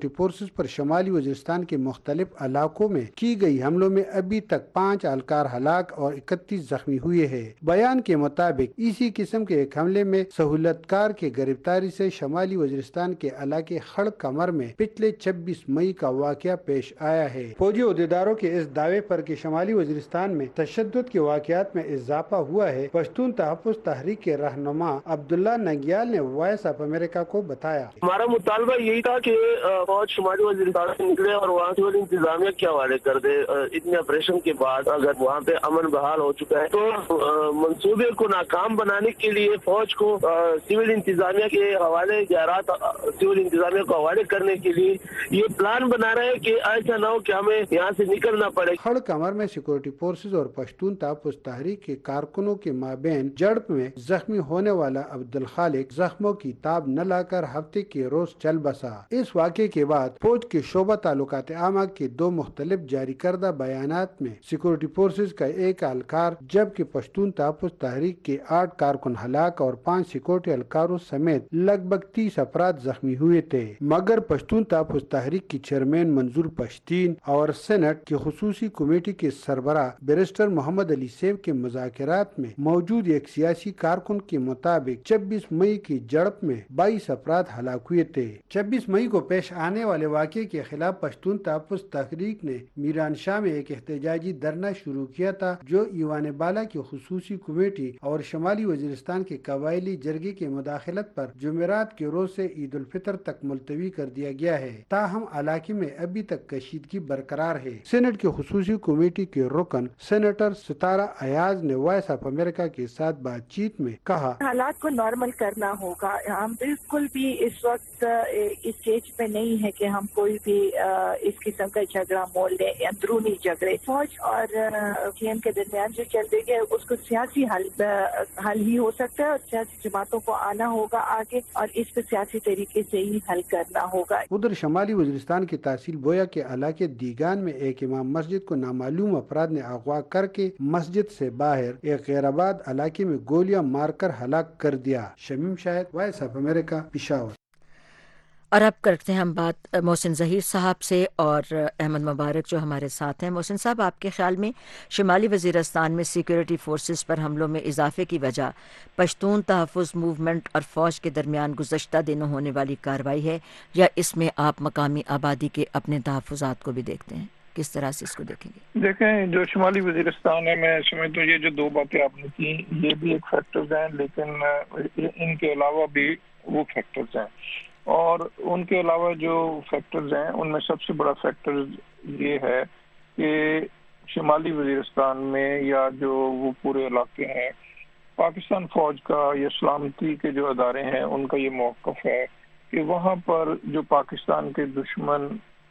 سیکورٹی فورسز پر شمالی وزیرستان کے مختلف علاقوں میں کی گئی حملوں میں ابھی تک 5 اہلکار ہلاک اور 31 زخمی ہوئے ہیں۔ بیان کے مطابق اسی قسم کے ایک حملے میں سہولت کار کے گرفتاری سے شمالی وزیرستان کے علاقے خڑ کمر میں پچھلے 26 مئی کا واقعہ پیش آیا ہے۔ فوجی عہدیداروں کے اس دعوے پر کہ شمالی وزیرستان میں تشدد کے واقعات میں اضافہ ہوا ہے، پشتون تحفظ تحریک کے رہنما عبداللہ ننگیال نے وائس آف امریکہ کو بتایا۔ ہمارا مطالبہ یہی تھا کہ فوج شمالی وزیرستان سے نکلے اور وہاں سول انتظامیہ کے حوالے کر دے۔ اتنے آپریشن کے بعد اگر وہاں پہ امن بحال ہو چکا ہے تو منصوبے کو ناکام بنانے کے لیے فوج کو سول انتظامیہ کے حوالے اختیارات سول انتظامیہ کو حوالے کرنے کے لیے یہ پلان بنا رہے ہیں کہ ایسا نہ ہو کہ ہمیں یہاں سے نکلنا پڑے۔ خڑ کمر میں سیکورٹی فورسز اور پشتون تحفظ تحریک کے کارکنوں کے مابین جھڑپ میں زخمی ہونے والا عبدالخالق زخموں کی تاب نہ لا کر ہفتے کے روز چل بسا۔ اس واقعے کے بعد فوج کے شعبہ تعلقات عامہ کے 2 مختلف جاری کردہ بیانات میں سیکورٹی فورسز کا 1 اہلکار جبکہ پشتون تحفظ تحریک کے 8 کارکن ہلاک اور 5 سیکورٹی اہلکاروں سمیت لگ بھگ 30 افراد زخمی ہوئے تھے، مگر پشتون تحفظ تحریک کی چیئرمین منظور پشتین اور سینٹ کی خصوصی کمیٹی کے سربراہ بیرسٹر محمد علی سیب کے مذاکرات میں موجود ایک سیاسی کارکن کے مطابق 26 مئی کی جھڑپ میں 22 افراد ہلاک ہوئے تھے۔ 26 مئی کو پیش آنے والے واقعے کے خلاف پشتون تحفظ تحریک نے میران شاہ میں ایک احتجاجی دھرنا شروع کیا تھا، جو ایوان بالا کی خصوصی کمیٹی اور شمالی وزیرستان کے قبائلی جرگے کی مداخلت پر جمعرات کے روز سے عید الفطر تک ملتوی کر دیا گیا ہے، تاہم علاقے میں ابھی تک کشیدگی برقرار ہے۔ سینٹ کی خصوصی کمیٹی کے رکن سینیٹر ستارہ ایاز نے وائس آف امریکہ کے ساتھ بات چیت میں کہا، حالات کو نارمل کرنا ہوگا۔ ہم بالکل بھی اس وقت اس اسٹیج پہ نہیں ہے کہ ہم کوئی بھی اس قسم کا جھگڑا مول لیں، اندرونی جھگڑے فوج اور کیم کے درمیان جو چل رہی ہے اس کو سیاسی حل ہی ہو سکتا ہے، اور سیاسی جماعتوں کو آنا ہوگا آگے اور اس کو سیاسی طریقے سے ہی حل کرنا ہوگا۔ ادھر شمالی وزیرستان کی تحصیل بویا کے علاقے دیگان میں ایک امام مسجد کو نامعلوم افراد نے اغوا کر کے مسجد سے باہر ایک غیر آباد علاقے میں گولیاں مار کر ہلاک کر دیا۔ Shamim Shahid, Voice of America, Peshawar. اور اب کرتے ہیں ہم بات محسن ظہیر صاحب سے اور احمد مبارک جو ہمارے ساتھ ہیں۔ محسن صاحب، آپ کے خیال میں شمالی وزیرستان میں سیکورٹی فورسز پر حملوں میں اضافے کی وجہ پشتون تحفظ موومنٹ اور فوج کے درمیان گزشتہ دنوں ہونے والی کارروائی ہے، یا اس میں آپ مقامی آبادی کے اپنے تحفظات کو بھی دیکھتے ہیں؟ کس طرح سے اس کو دیکھیں گے؟ دیکھیں، جو شمالی وزیرستان ہے، میں سمجھتا ہوں یہ جو 2 باتیں آپ نے کی یہ بھی ایک فیکٹرز ہیں، لیکن ان کے علاوہ بھی وہ فیکٹرز ہیں، اور ان کے علاوہ جو فیکٹرز ہیں ان میں سب سے بڑا فیکٹر یہ ہے کہ شمالی وزیرستان میں یا جو وہ پورے علاقے ہیں، پاکستان فوج کا یا سلامتی کے جو ادارے ہیں ان کا یہ موقف ہے کہ وہاں پر جو پاکستان کے دشمن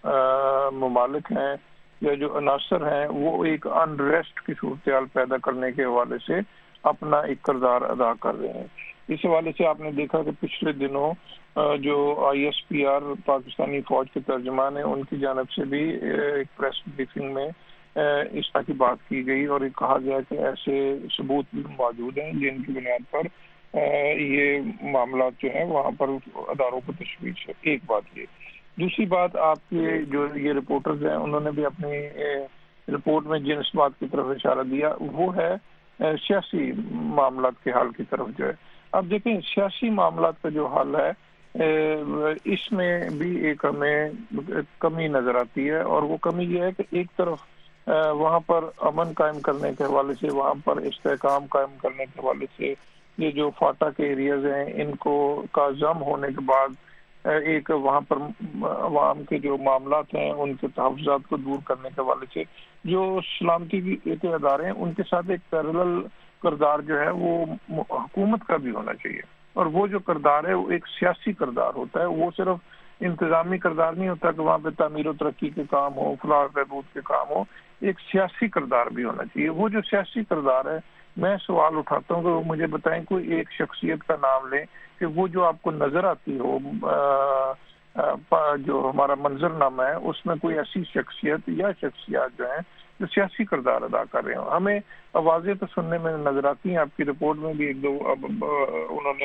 ممالک ہیں یا جو عناصر ہیں وہ ایک انریسٹ کی صورتحال پیدا کرنے کے حوالے سے اپنا ایک کردار ادا کر رہے ہیں۔ اس حوالے سے آپ نے دیکھا کہ پچھلے دنوں جو ISPR پاکستانی فوج کے ترجمان ہیں ان کی جانب سے بھی ایک پریس بریفنگ میں اس طرح کی بات کی گئی اور یہ کہا گیا کہ ایسے ثبوت بھی موجود ہیں جن کی بنیاد پر یہ معاملات جو ہیں وہاں پر اداروں کو تشویش ہے۔ ایک بات یہ، دوسری بات آپ کے جو یہ رپورٹرز ہیں انہوں نے بھی اپنی رپورٹ میں جن اس بات کی طرف اشارہ دیا وہ ہے سیاسی معاملات کے حل کی طرف جو ہے۔ اب دیکھیں، سیاسی معاملات کا جو حل ہے اس میں بھی ایک ہمیں کمی نظر آتی ہے، اور وہ کمی یہ ہے کہ ایک طرف وہاں پر امن قائم کرنے کے حوالے سے، وہاں پر استحکام قائم کرنے کے حوالے سے یہ جو فاٹا کے ایریاز ہیں ان کو کا ضم ہونے کے بعد ایک وہاں پر عوام کے جو معاملات ہیں ان کے تحفظات کو دور کرنے کے حوالے سے جو سلامتی کے ادارے ہیں ان کے ساتھ ایک پیرلل کردار جو ہے وہ حکومت کا بھی ہونا چاہیے، اور وہ جو کردار ہے وہ ایک سیاسی کردار ہوتا ہے، وہ صرف انتظامی کردار نہیں ہوتا کہ وہاں پہ تعمیر و ترقی کے کام ہو، فلاح بہبود کے کام ہو، ایک سیاسی کردار بھی ہونا چاہیے۔ وہ جو سیاسی کردار ہے، میں سوال اٹھاتا ہوں کہ وہ مجھے بتائیں کوئی ایک شخصیت کا نام لیں کہ وہ جو آپ کو نظر آتی ہو جو ہمارا منظر نامہ ہے اس میں کوئی ایسی شخصیت یا شخصیات جو ہیں جو سیاسی کردار ادا کر رہے ہوں۔ ہمیں آوازیں تو سننے میں نظر آتی ہیں، آپ کی رپورٹ میں بھی ایک دو انہوں نے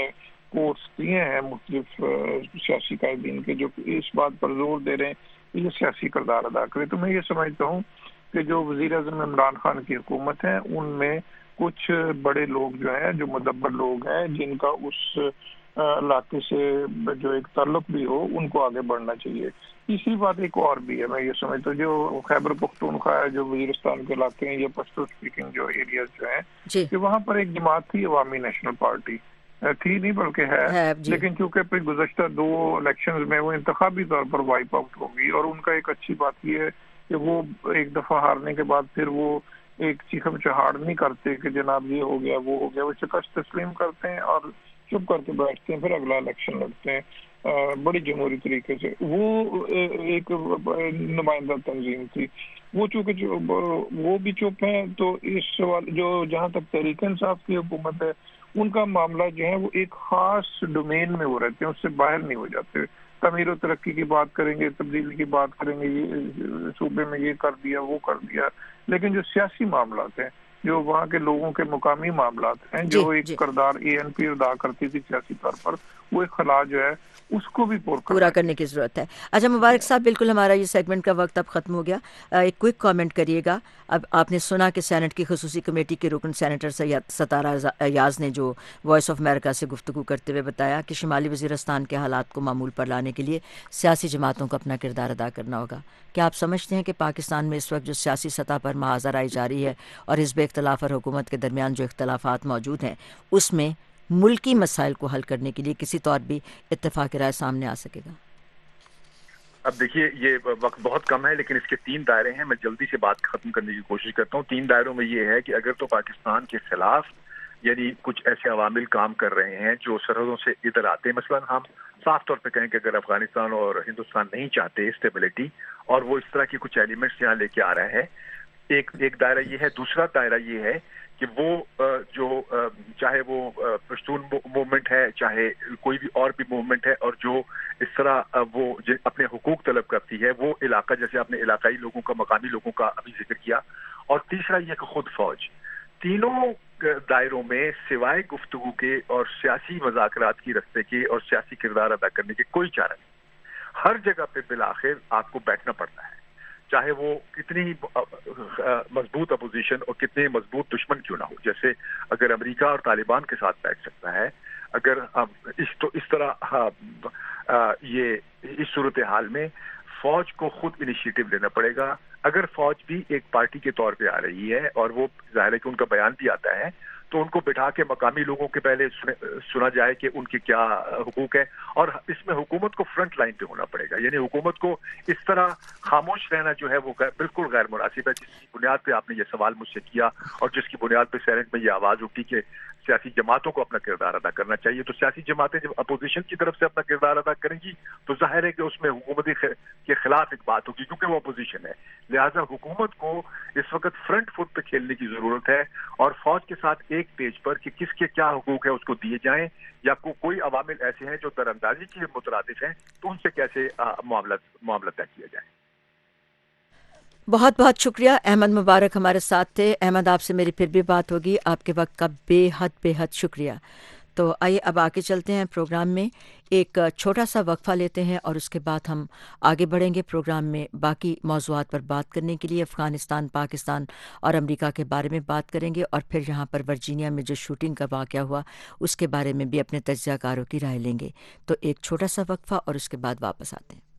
کورس دیے ہیں مختلف سیاسی قائدین کے جو اس بات پر زور دے رہے ہیں کہ یہ سیاسی کردار ادا کرے. تو میں یہ سمجھتا ہوں کہ جو وزیر اعظم عمران خان کی حکومت ہے ان میں کچھ بڑے لوگ جو ہیں، جو مدبر لوگ ہیں، جن کا اس علاقے سے جو ایک تعلق بھی ہو، ان کو آگے بڑھنا چاہیے. تیسری بات ایک اور بھی ہے، میں یہ سمجھتا ہوں جو خیبر پختونخوا ہے، جو وزیرستان کے علاقے ہیں، یہ پشتو اسپیکنگ جو ایریاز جو ہیں کہ وہاں پر ایک جماعت تھی، عوامی نیشنل پارٹی تھی نہیں بلکہ ہے، لیکن چونکہ پھر گزشتہ 2 الیکشنز میں وہ انتخابی طور پر وائپ آؤٹ ہوگی. اور ان کا ایک اچھی بات یہ ہے کہ وہ ایک دفعہ ہارنے کے بعد پھر وہ ایک چیخم چہاڑ نہیں کرتے کہ جناب یہ ہو گیا وہ ہو گیا. وہ شکست تسلیم کرتے ہیں اور چپ کر کے بیٹھتے ہیں، پھر اگلا الیکشن لڑتے ہیں بڑی جمہوری طریقے سے. وہ ایک نمائندہ تنظیم تھی. وہ چونکہ وہ بھی چپ ہیں، تو اس سوال جو جہاں تک تحریک انصاف کی حکومت ہے، ان کا معاملہ جو ہے وہ ایک خاص ڈومین میں وہ رہتے ہیں، اس سے باہر نہیں ہو جاتے. تعمیر و ترقی کی بات کریں گے، تبدیلی کی بات کریں گے، یہ صوبے میں یہ کر دیا وہ کر دیا، لیکن جو سیاسی معاملات ہیں، جو وہاں کے لوگوں کے مقامی معاملات ہیں، جو ایک کردار ANP ادا کرتی تھی سیاسی طور پر، وہ ایک خلا جو ہے اس کو بھی پورا کرنے کی ضرورت ہے. اچھا مبارک صاحب، بالکل ہمارا یہ سیگمنٹ کا وقت اب ختم ہو گیا. ایک کوئک کامنٹ کریے گا. اب آپ نے سنا کہ سینٹ کی خصوصی کمیٹی کے رکن سینیٹر ستارہ ایاز نے جو وائس آف امریکہ سے گفتگو کرتے ہوئے بتایا کہ شمالی وزیرستان کے حالات کو معمول پر لانے کے لیے سیاسی جماعتوں کو اپنا کردار ادا کرنا ہوگا. کیا آپ سمجھتے ہیں کہ پاکستان میں اس وقت جو سیاسی سطح پر محاذ آرائی جاری ہے اور حزب اختلاف اور حکومت کے درمیان جو اختلافات موجود ہیں، اس میں ملکی مسائل کو حل کرنے کے لیے کسی طور بھی اتفاق رائے سامنے آ سکے گا؟ اب دیکھیے، یہ وقت بہت کم ہے، لیکن اس کے 3 دائرے ہیں. میں جلدی سے بات ختم کرنے کی کوشش کرتا ہوں. 3 دائروں میں یہ ہے کہ اگر تو پاکستان کے خلاف یعنی کچھ ایسے عوامل کام کر رہے ہیں جو سرحدوں سے ادھر آتے ہیں، مثلا ہم صاف طور پہ کہیں کہ اگر افغانستان اور ہندوستان نہیں چاہتے اسٹیبلٹی اور وہ اس طرح کی کچھ ایلیمنٹس یہاں لے کے آ رہے ہیں، ایک دائرہ یہ ہے. دوسرا دائرہ یہ ہے کہ وہ جو چاہے وہ پشتون موومنٹ ہے، چاہے کوئی بھی اور بھی موومنٹ ہے، اور جو اس طرح وہ اپنے حقوق طلب کرتی ہے، وہ علاقہ، جیسے آپ نے علاقائی لوگوں کا، مقامی لوگوں کا ابھی ذکر کیا. اور تیسرا یہ کہ خود فوج. تینوں دائروں میں سوائے گفتگو کے اور سیاسی مذاکرات کی رستے کے اور سیاسی کردار ادا کرنے کے کوئی چارہ نہیں. ہر جگہ پہ بالآخر آپ کو بیٹھنا پڑتا ہے، چاہے وہ کتنی ہی مضبوط اپوزیشن اور کتنے مضبوط دشمن کیوں نہ ہو. جیسے اگر امریکہ اور طالبان کے ساتھ بیٹھ سکتا ہے، اگر اس طرح یہ اس صورتحال میں فوج کو خود انیشیٹو لینا پڑے گا. اگر فوج بھی ایک پارٹی کے طور پہ آ رہی ہے اور وہ ظاہر ہے کہ ان کا بیان بھی آتا ہے، تو ان کو بٹھا کے مقامی لوگوں کے پہلے سنا جائے کہ ان کے کیا حقوق ہے. اور اس میں حکومت کو فرنٹ لائن پہ ہونا پڑے گا. یعنی حکومت کو اس طرح خاموش رہنا جو ہے وہ بالکل غیر مناسب ہے. جس کی بنیاد پہ آپ نے یہ سوال مجھ سے کیا اور جس کی بنیاد پہ سینٹ میں یہ آواز اٹھی کہ سیاسی جماعتوں کو اپنا کردار ادا کرنا چاہیے، تو سیاسی جماعتیں جب اپوزیشن کی طرف سے اپنا کردار ادا کریں گی تو ظاہر ہے کہ اس میں حکومت کے خلاف ایک بات ہوگی، کیونکہ وہ اپوزیشن ہے. لہٰذا حکومت کو اس وقت فرنٹ فٹ پہ کھیلنے کی ضرورت ہے اور فوج کے ساتھ ایک پیج پر کہ کس کے کیا حقوق ہے اس کو دیے جائیں، یا کوئی عوامل ایسے ہیں جو در اندازی کے مترادف ہیں تو ان سے کیسے معاملہ طے کیا جائے. بہت بہت شکریہ. احمد مبارک ہمارے ساتھ تھے. احمد، آپ سے میری پھر بھی بات ہوگی. آپ کے وقت کا بے حد شکریہ. تو آئیے اب آگے چلتے ہیں پروگرام میں. ایک چھوٹا سا وقفہ لیتے ہیں اور اس کے بعد ہم آگے بڑھیں گے پروگرام میں. باقی موضوعات پر بات کرنے کے لیے افغانستان، پاکستان اور امریکہ کے بارے میں بات کریں گے، اور پھر یہاں پر ورجینیا میں جو شوٹنگ کا واقعہ ہوا اس کے بارے میں بھی اپنے تجزیہ کاروں کی رائے لیں گے. تو ایک چھوٹا سا وقفہ اور اس کے بعد واپس آتے ہیں.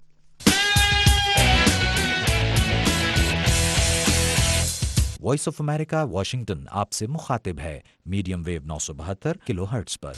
وائس آف امریکہ واشنگٹن آپ سے مخاطب ہے میڈیم ویو 972 کلو ہرٹز پر.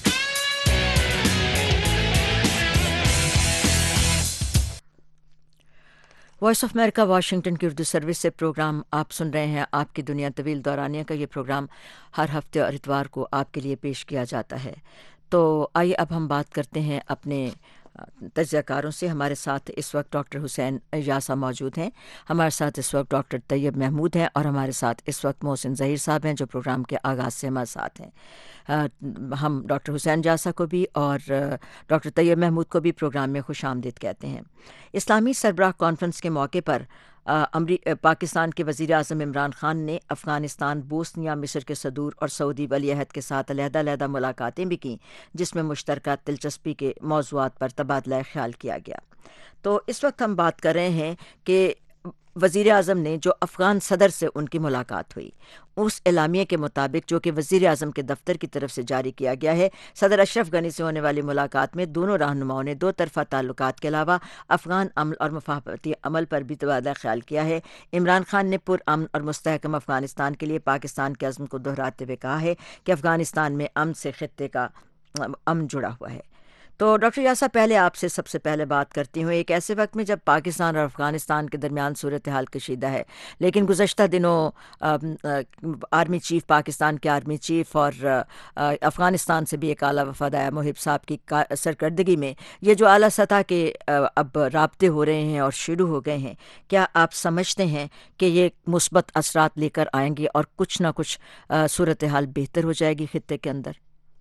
وائس آف امریکہ واشنگٹن کی اردو سروس سے پروگرام آپ سن رہے ہیں. آپ کی دنیا طویل دورانیہ کا یہ پروگرام ہر ہفتے اور اتوار کو آپ کے لیے پیش کیا جاتا ہے. تو آئیے اب ہم بات کرتے ہیں اپنے تجزیہ کاروں سے. ہمارے ساتھ اس وقت ڈاکٹر حسین یاسا موجود ہیں، ہمارے ساتھ اس وقت ڈاکٹر طیب محمود ہیں، اور ہمارے ساتھ اس وقت محسن ظہیر صاحب ہیں جو پروگرام کے آغاز سے ہمارے ساتھ ہیں. ہم ڈاکٹر حسین یاسا کو بھی اور ڈاکٹر طیب محمود کو بھی پروگرام میں خوش آمدید کہتے ہیں. اسلامی سربراہ کانفرنس کے موقع پر پاکستان کے وزیر اعظم عمران خان نے افغانستان، بوسنیا، مصر کے صدور اور سعودی ولی عہد کے ساتھ علیحدہ ملاقاتیں بھی کیں، جس میں مشترکہ دلچسپی کے موضوعات پر تبادلہ خیال کیا گیا۔ تو اس وقت ہم بات کر رہے ہیں کہ وزیر اعظم نے جو افغان صدر سے ان کی ملاقات ہوئی، اس اعلامیے کے مطابق جو کہ وزیر اعظم کے دفتر کی طرف سے جاری کیا گیا ہے، صدر اشرف غنی سے ہونے والی ملاقات میں دونوں رہنماؤں نے دو طرفہ تعلقات کے علاوہ افغان امن اور مفاہمتی عمل پر بھی تبادلہ خیال کیا ہے۔ عمران خان نے پرامن اور مستحکم افغانستان کے لیے پاکستان کے عزم کو دہراتے ہوئے کہا ہے کہ افغانستان میں امن سے خطے کا امن جڑا ہوا ہے۔ تو ڈاکٹر یاسا، پہلے آپ سے سب سے پہلے بات کرتی ہوں، ایک ایسے وقت میں جب پاکستان اور افغانستان کے درمیان صورتحال کشیدہ ہے، لیکن گزشتہ دنوں آرمی چیف، پاکستان کے آرمی چیف اور افغانستان سے بھی ایک اعلیٰ وفد آیا، محب صاحب کی سرکردگی میں یہ جو اعلیٰ سطح کے اب رابطے ہو رہے ہیں اور شروع ہو گئے ہیں، کیا آپ سمجھتے ہیں کہ یہ مثبت اثرات لے کر آئیں گے اور کچھ نہ کچھ صورتحال بہتر ہو جائے گی خطے کے اندر؟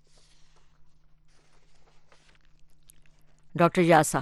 ڈاکٹر یاسا۔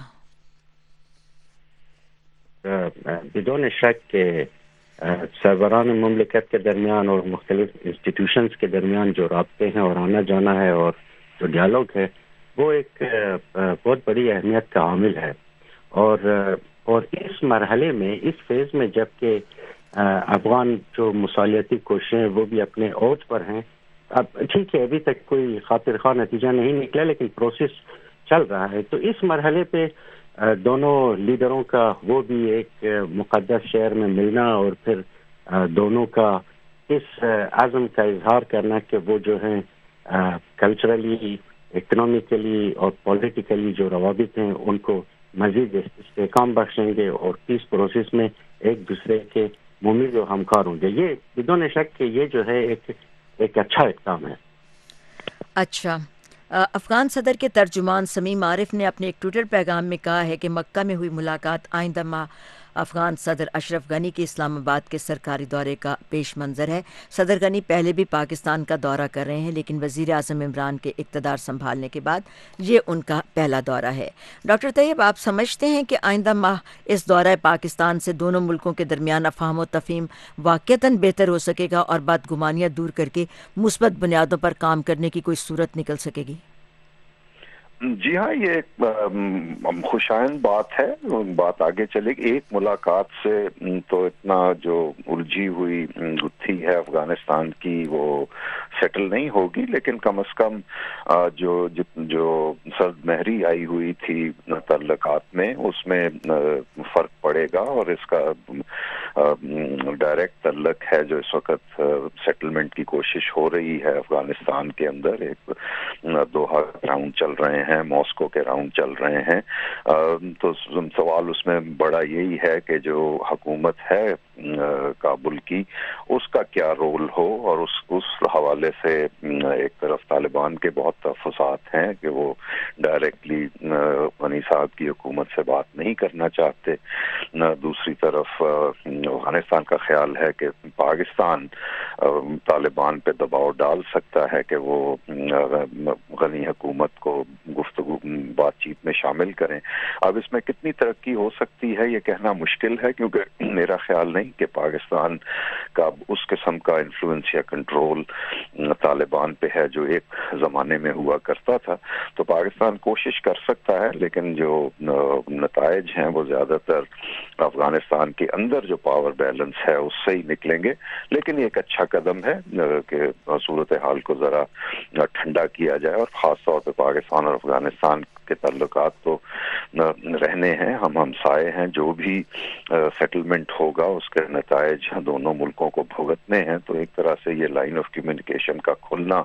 بدون شک کہ سربراہان مملکت کے درمیان اور مختلف انسٹیٹیوشنز کے درمیان جو رابطے ہیں اور آنا جانا ہے اور جو ڈیالوگ ہے، وہ ایک بہت بڑی اہمیت کا عامل ہے، اور اس مرحلے میں، اس فیز میں، جب کہ افغان جو مصالحتی کوششیں ہیں وہ بھی اپنے اوج پر ہیں، اب ٹھیک ہے ابھی تک کوئی خاطر خواہ نتیجہ نہیں نکلا، لیکن پروسیس چل رہا ہے، تو اس مرحلے پہ دونوں لیڈروں کا وہ بھی ایک مقدس شہر میں ملنا اور پھر دونوں کا اس عزم کا اظہار کرنا کہ وہ جو ہیں کلچرلی، اکنامیکلی اور پولیٹیکلی جو روابط ہیں ان کو مزید استحکام بخشیں گے اور پیس پروسیس میں ایک دوسرے کے ممید و ہمکار ہوں گے۔ یہ بدون شک کہ یہ جو ہے ایک اچھا اقدام ہے۔ اچھا، افغان صدر کے ترجمان سمیم عارف نے اپنے ایک ٹویٹر پیغام میں کہا ہے کہ مکہ میں ہوئی ملاقات آئندہ ماہ افغان صدر اشرف غنی کے اسلام آباد کے سرکاری دورے کا پیش منظر ہے۔ صدر غنی پہلے بھی پاکستان کا دورہ کر رہے ہیں، لیکن وزیر اعظم عمران کے اقتدار سنبھالنے کے بعد یہ ان کا پہلا دورہ ہے۔ ڈاکٹر طیب، آپ سمجھتے ہیں کہ آئندہ ماہ اس دورہ پاکستان سے دونوں ملکوں کے درمیان افہام و تفہیم واقعتاً بہتر ہو سکے گا اور بدگمانیاں دور کر کے مثبت بنیادوں پر کام کرنے کی کوئی صورت نکل سکے گی؟ جی ہاں، یہ ایک خوشائند بات ہے، بات آگے چلے گی۔ ایک ملاقات سے تو اتنا جو الجھی ہوئی گتھی ہے افغانستان کی وہ سیٹل نہیں ہوگی، لیکن کم از کم جو سرد مہری آئی ہوئی تھی تعلقات میں، اس میں فرق پڑے گا، اور اس کا ڈائریکٹ تعلق ہے جو اس وقت سیٹلمنٹ کی کوشش ہو رہی ہے افغانستان کے اندر۔ ایک دوحہ راؤنڈ چل رہے ہیں، ماسکو کے راؤنڈ چل رہے ہیں، تو سوال اس میں بڑا یہی ہے کہ جو حکومت ہے کابل کی، اس کا کیا رول ہو، اور اس حوالے سے ایک طرف طالبان کے بہت تحفظات ہیں کہ وہ ڈائریکٹلی غنی صاحب کی حکومت سے بات نہیں کرنا چاہتے، دوسری طرف افغانستان کا خیال ہے کہ پاکستان طالبان پہ دباؤ ڈال سکتا ہے کہ وہ غنی حکومت کو گفتگو بات چیت میں شامل کریں۔ اب اس میں کتنی ترقی ہو سکتی ہے یہ کہنا مشکل ہے، کیونکہ میرا خیال نہیں کہ پاکستان کا اس قسم کا انفلوئنس یا کنٹرول طالبان پہ ہے جو ایک زمانے میں ہوا کرتا تھا۔ تو پاکستان کوشش کر سکتا ہے، لیکن جو نتائج ہیں وہ زیادہ تر افغانستان کے اندر جو پاور بیلنس ہے اس سے ہی نکلیں گے، لیکن یہ ایک اچھا قدم ہے کہ صورتحال کو ذرا ٹھنڈا کیا جائے، اور خاص طور پہ پاکستان اور افغانستان کے تعلقات تو رہنے ہیں، ہم ہمسائے ہیں، جو بھی سیٹلمنٹ ہوگا اس کے نتائج دونوں ملکوں کو بھگتنے ہیں۔ تو ایک طرح سے یہ لائن آف کمیونیکیشن کا کھلنا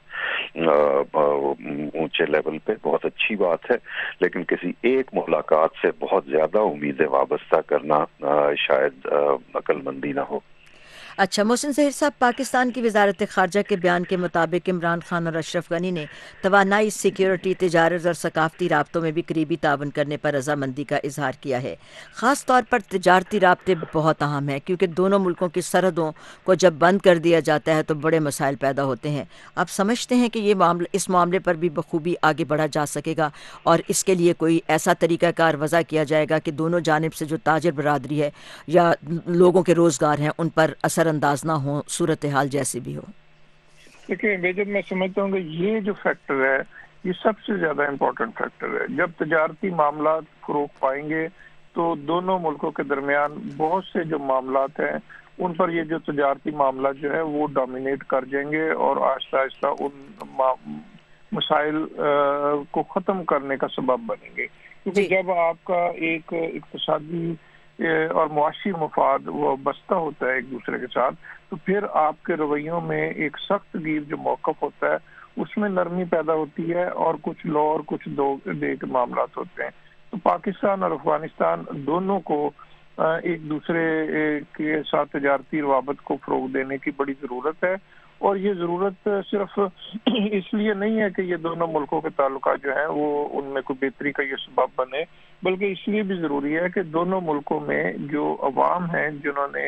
اونچے لیول پہ بہت اچھی بات ہے، لیکن کسی ایک ملاقات سے بہت زیادہ امیدیں وابستہ کرنا شاید عقل مندی نہ ہو۔ اچھا محسن ظہیر صاحب، پاکستان کی وزارت خارجہ کے بیان کے مطابق عمران خان اور اشرف غنی نے توانائی، سیکیورٹی، تجارت اور ثقافتی رابطوں میں بھی قریبی تعاون کرنے پر رضامندی کا اظہار کیا ہے۔ خاص طور پر تجارتی رابطے بہت اہم ہیں، کیونکہ دونوں ملکوں کی سرحدوں کو جب بند کر دیا جاتا ہے تو بڑے مسائل پیدا ہوتے ہیں۔ آپ سمجھتے ہیں کہ یہ اس معاملے پر بھی بخوبی آگے بڑھا جا سکے گا، اور اس کے لیے کوئی ایسا طریقہ کار وضع کیا جائے گا کہ دونوں جانب سے جو تاجر برادری ہے یا لوگوں کے روزگار ہیں ان پر اثر انداز نہ ہو، صورتحال جیسی بھی ہو؟ دیکھیں بیجب، میں سمجھتا ہوں کہ یہ جو فیکٹر ہے یہ سب سے زیادہ امپورٹنٹ فیکٹر ہے۔ جب تجارتی معاملات فروغ پائیں گے تو دونوں ملکوں کے درمیان بہت سے جو معاملات ہیں ان پر یہ جو تجارتی معاملات جو ہے وہ ڈومینیٹ کر جائیں گے، اور آہستہ آہستہ ان مسائل کو ختم کرنے کا سبب بنیں گے، کیونکہ جب آپ کا ایک اقتصادی اور معاشی مفاد وہ بستہ ہوتا ہے ایک دوسرے کے ساتھ، تو پھر آپ کے رویوں میں ایک سخت گیر جو موقف ہوتا ہے اس میں نرمی پیدا ہوتی ہے، اور کچھ لو اور کچھ دے کے معاملات ہوتے ہیں۔ تو پاکستان اور افغانستان دونوں کو ایک دوسرے کے ساتھ تجارتی روابط کو فروغ دینے کی بڑی ضرورت ہے، اور یہ ضرورت صرف اس لیے نہیں ہے کہ یہ دونوں ملکوں کے تعلقات جو ہیں وہ ان میں کوئی بہتری کا یہ سبب بنے، بلکہ اس لیے بھی ضروری ہے کہ دونوں ملکوں میں جو عوام ہیں جنہوں نے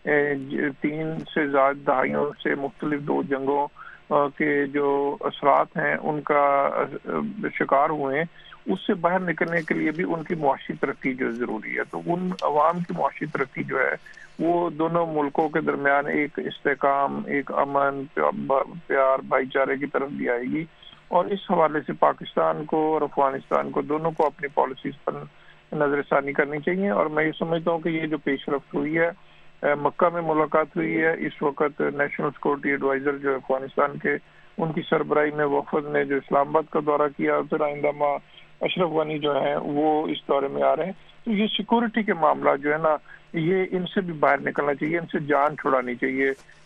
3 سے زائد دہائیوں سے مختلف 2 جنگوں کے جو اثرات ہیں ان کا شکار ہوئے ہیں، اس سے باہر نکلنے کے لیے بھی ان کی معاشی ترقی جو ضروری ہے۔ تو ان عوام کی معاشی ترقی جو ہے وہ دونوں ملکوں کے درمیان ایک استحکام، ایک امن، پیار، بھائی چارے کی طرف بھی آئے گی، اور اس حوالے سے پاکستان کو اور افغانستان کو دونوں کو اپنی پالیسیز پر نظر ثانی کرنی چاہیے۔ اور میں یہ سمجھتا ہوں کہ یہ جو پیش رفت ہوئی ہے، مکہ میں ملاقات ہوئی ہے، اس وقت نیشنل سیکورٹی ایڈوائزر جو افغانستان کے ان کی سربراہی میں وفد نے جو اسلام آباد کا دورہ کیا، پھر آئندہ ماہ اشرف غنی جو ہیں وہ اس دورے میں آ رہے ہیں۔ تو یہ سیکورٹی کے معاملات جو ہے نا، یہ ان سے بھی باہر نکلنا چاہیے، ان سے جان چھڑانی چاہیے۔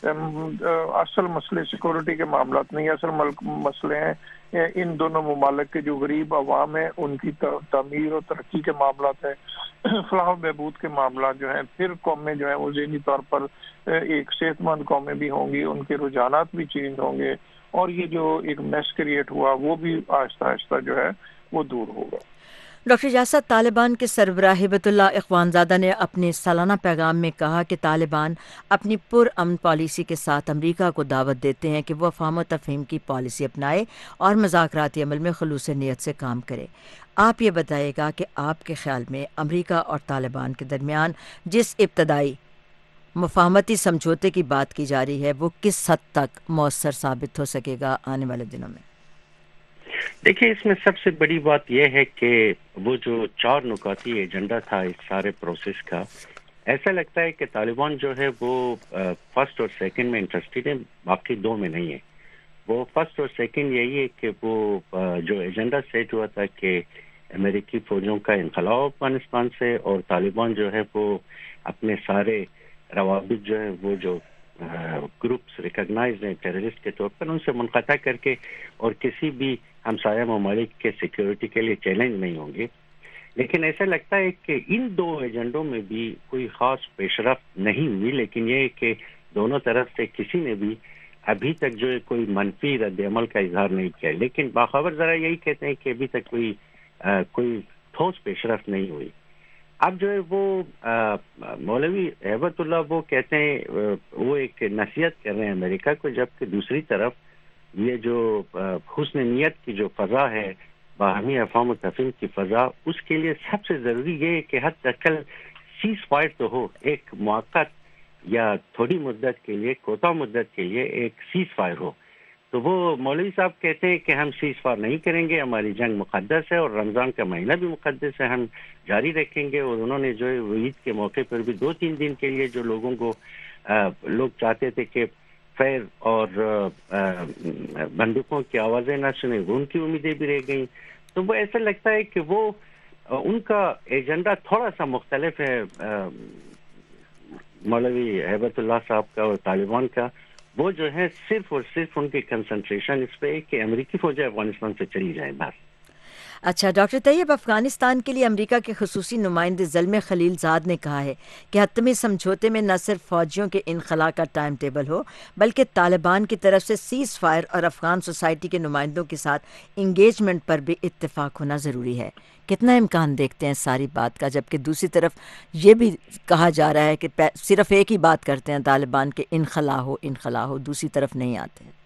اصل مسئلے سیکورٹی کے معاملات نہیں، اصل مسئلے ہیں ان دونوں ممالک کے جو غریب عوام ہیں ان کی تعمیر اور ترقی کے معاملات ہیں، فلاح و بہبود کے معاملات جو ہیں۔ پھر قومیں جو ہیں وہ ذہنی طور پر ایک صحت مند قومیں بھی ہوں گی، ان کے رجحانات بھی چینج ہوں گے، اور یہ جو ایک میس کریٹ ہوا وہ بھی آہستہ آہستہ جو ہے وہ دور ہوگا۔ ڈاکٹر یاسر، طالبان کے سربراہ ہبت اللہ اخوانزادہ نے اپنے سالانہ پیغام میں کہا کہ طالبان اپنی پرامن پالیسی کے ساتھ امریکہ کو دعوت دیتے ہیں کہ وہ افہام و تفہیم کی پالیسی اپنائے اور مذاکراتی عمل میں خلوص نیت سے کام کرے۔ آپ یہ بتائیے گا کہ آپ کے خیال میں امریکہ اور طالبان کے درمیان جس ابتدائی مفاہمتی سمجھوتے کی بات کی جا رہی ہے وہ کس حد تک مؤثر ثابت ہو سکے گا آنے والے دنوں میں؟ دیکھیے، اس میں سب سے بڑی بات یہ ہے کہ وہ جو 4 نکاتی ایجنڈا تھا اس سارے پروسیس کا، ایسا لگتا ہے کہ طالبان جو ہے وہ فرسٹ اور سیکنڈ میں انٹرسٹڈ ہے، باقی 2 میں نہیں ہے۔ وہ فرسٹ اور سیکنڈ یہی ہے کہ وہ جو ایجنڈا سیٹ ہوا تھا کہ امریکی فوجوں کا انخلاء افغانستان سے، اور طالبان جو ہے وہ اپنے سارے روابط جو ہے وہ جو گروپس ریکگنائز ہیں ٹیررسٹ کے طور پر ان سے منقطع کر کے، اور کسی بھی ہمسایہ ممالک کے سیکیورٹی کے لیے چیلنج نہیں ہوں گے۔ لیکن ایسا لگتا ہے کہ ان 2 ایجنڈوں میں بھی کوئی خاص پیش رفت نہیں ہوئی، لیکن یہ کہ دونوں طرف سے کسی نے بھی ابھی تک جو ہے کوئی منفی رد عمل کا اظہار نہیں کیا، لیکن باخبر ذرا یہی کہتے ہیں کہ ابھی تک کوئی ٹھوس پیش رفت نہیں ہوئی۔ اب جو ہے وہ مولوی ہیبت اللہ وہ کہتے ہیں، وہ ایک نصیحت کر رہے ہیں امریکہ کو، جبکہ دوسری طرف یہ جو حسن نیت کی جو فضا ہے، باہمی افہام و تفہیم کی فضا، اس کے لیے سب سے ضروری یہ ہے کہ حد تک سیز فائر تو ہو، ایک موقت یا تھوڑی مدت کے لیے، کوتاہ مدت کے لیے ایک سیز فائر ہو۔ تو وہ مولوی صاحب کہتے ہیں کہ ہم سیز فائر نہیں کریں گے، ہماری جنگ مقدس ہے اور رمضان کا مہینہ بھی مقدس ہے، ہم جاری رکھیں گے۔ اور انہوں نے جو ہے عید کے موقع پر بھی 2-3 دن کے لیے جو لوگوں کو لوگ چاہتے تھے کہ فیر اور بندوقوں کی آوازیں نہ سنیں، وہ ان کی امیدیں بھی رہ گئیں۔ تو وہ ایسا لگتا ہے کہ وہ ان کا ایجنڈا تھوڑا سا مختلف ہے مولوی ہیبت اللہ صاحب کا اور طالبان کا۔ وہ جو ہے صرف اور صرف ان کی کنسنٹریشن اس پہ ہے کہ امریکی فوجیں افغانستان سے چلی جائیں بس۔ اچھا ڈاکٹر طیب، افغانستان کے لیے امریکہ کے خصوصی نمائندے زلمے خلیل زاد نے کہا ہے کہ حتمی سمجھوتے میں نہ صرف فوجیوں کے انخلاء کا ٹائم ٹیبل ہو بلکہ طالبان کی طرف سے سیز فائر اور افغان سوسائٹی کے نمائندوں کے ساتھ انگیجمنٹ پر بھی اتفاق ہونا ضروری ہے۔ کتنا امکان دیکھتے ہیں ساری بات کا، جبکہ دوسری طرف یہ بھی کہا جا رہا ہے کہ صرف ایک ہی بات کرتے ہیں طالبان کے انخلاء ہو، دوسری طرف نہیں آتے ہیں؟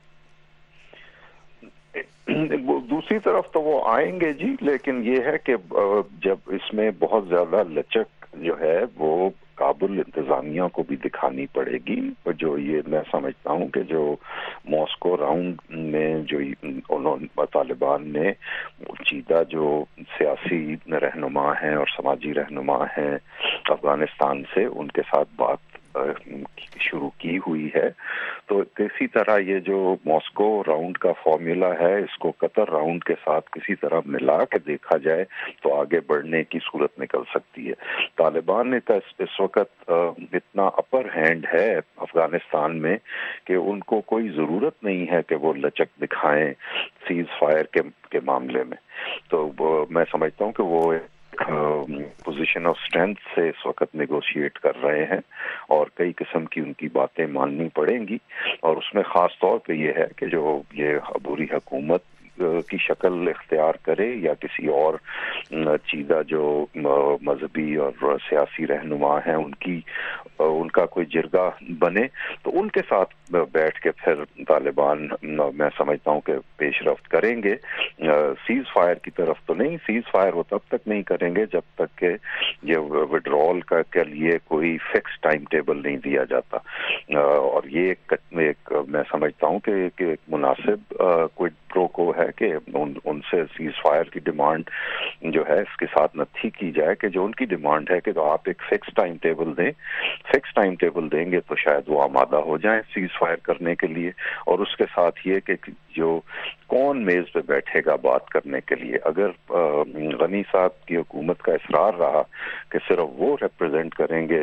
دوسری طرف تو وہ آئیں گے جی، لیکن یہ ہے کہ جب اس میں بہت زیادہ لچک جو ہے وہ کابل انتظامیہ کو بھی دکھانی پڑے گی، جو یہ میں سمجھتا ہوں کہ جو ماسکو راؤنڈ میں جو طالبان نے چیدہ جو سیاسی رہنما ہیں اور سماجی رہنما ہیں افغانستان سے، ان کے ساتھ بات شروع کی ہوئی ہے، تو اسی طرح یہ جو ماسکو راؤنڈ کا فارمولا ہے اس کو قطر راؤنڈ کے ساتھ کسی طرح ملا کے دیکھا جائے تو آگے بڑھنے کی صورت نکل سکتی ہے۔ طالبان کا اس وقت اتنا اپر ہینڈ ہے افغانستان میں کہ ان کو کوئی ضرورت نہیں ہے کہ وہ لچک دکھائیں سیز فائر کے معاملے میں، تو میں سمجھتا ہوں کہ وہ پوزیشن آف اسٹرینتھ سے اس وقت نیگوشیٹ کر رہے ہیں اور کئی قسم کی ان کی باتیں ماننی پڑیں گی، اور اس میں خاص طور پہ یہ ہے کہ جو یہ عبوری حکومت کی شکل اختیار کرے یا کسی اور چیزہ جو مذہبی اور سیاسی رہنما ہیں ان کا کوئی جرگہ بنے، تو ان کے ساتھ بیٹھ کے پھر طالبان میں سمجھتا ہوں کہ پیش رفت کریں گے۔ سیز فائر کی طرف تو نہیں، سیز فائر وہ تب تک نہیں کریں گے جب تک کہ یہ ودرول کے لیے کوئی فکس ٹائم ٹیبل نہیں دیا جاتا، اور یہ ایک میں سمجھتا ہوں کہ ایک مناسب کوئی پرو کو ہے کہ ان سے سیز فائر کی ڈیمانڈ جو ہے اس کے ساتھ نتھی کی جائے کہ جو ان کی ڈیمانڈ ہے کہ تو آپ ایک فکس ٹائم ٹیبل دیں، فکس ٹائم ٹیبل دیں گے تو شاید وہ آمادہ ہو جائیں سیز فائر کرنے کے لیے، اور اس کے ساتھ یہ کہ جو کون میز پہ بیٹھے گا بات کرنے کے لیے۔ اگر غنی صاحب کی حکومت کا اصرار رہا کہ صرف وہ ریپرزینٹ کریں گے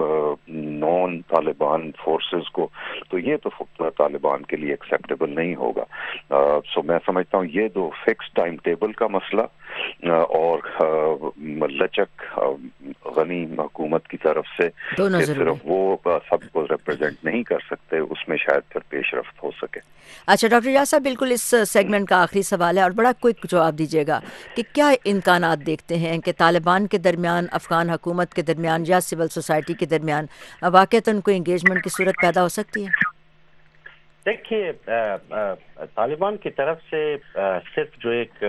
نان طالبان فورسز کو، تو یہ تو طالبان کے لیے ایکسیپٹیبل نہیں ہوگا۔ سو میں سمجھتا ہوں یہ دو فکس ٹائم ٹیبل کا مسئلہ اور لچک غنی حکومت کی طرف سے کہ صرف وہ سب کو ریپرزینٹ نہیں کر سکتے، اس میں شاید پھر پیش رفت ہو سکے۔ اچھا ڈاکٹر ریاض صاحب، بالکل اس سیگمنٹ کا آخری سوال ہے اور بڑا کوئک جواب دیجیے گا کہ کیا امکانات دیکھتے ہیں کہ طالبان کے درمیان، افغان حکومت کے درمیان یا سول سوسائٹی کے درمیان واقعتاً کوئی انگیجمنٹ کی صورت پیدا ہو سکتی ہے؟ دیکھیے، طالبان کی طرف سے صرف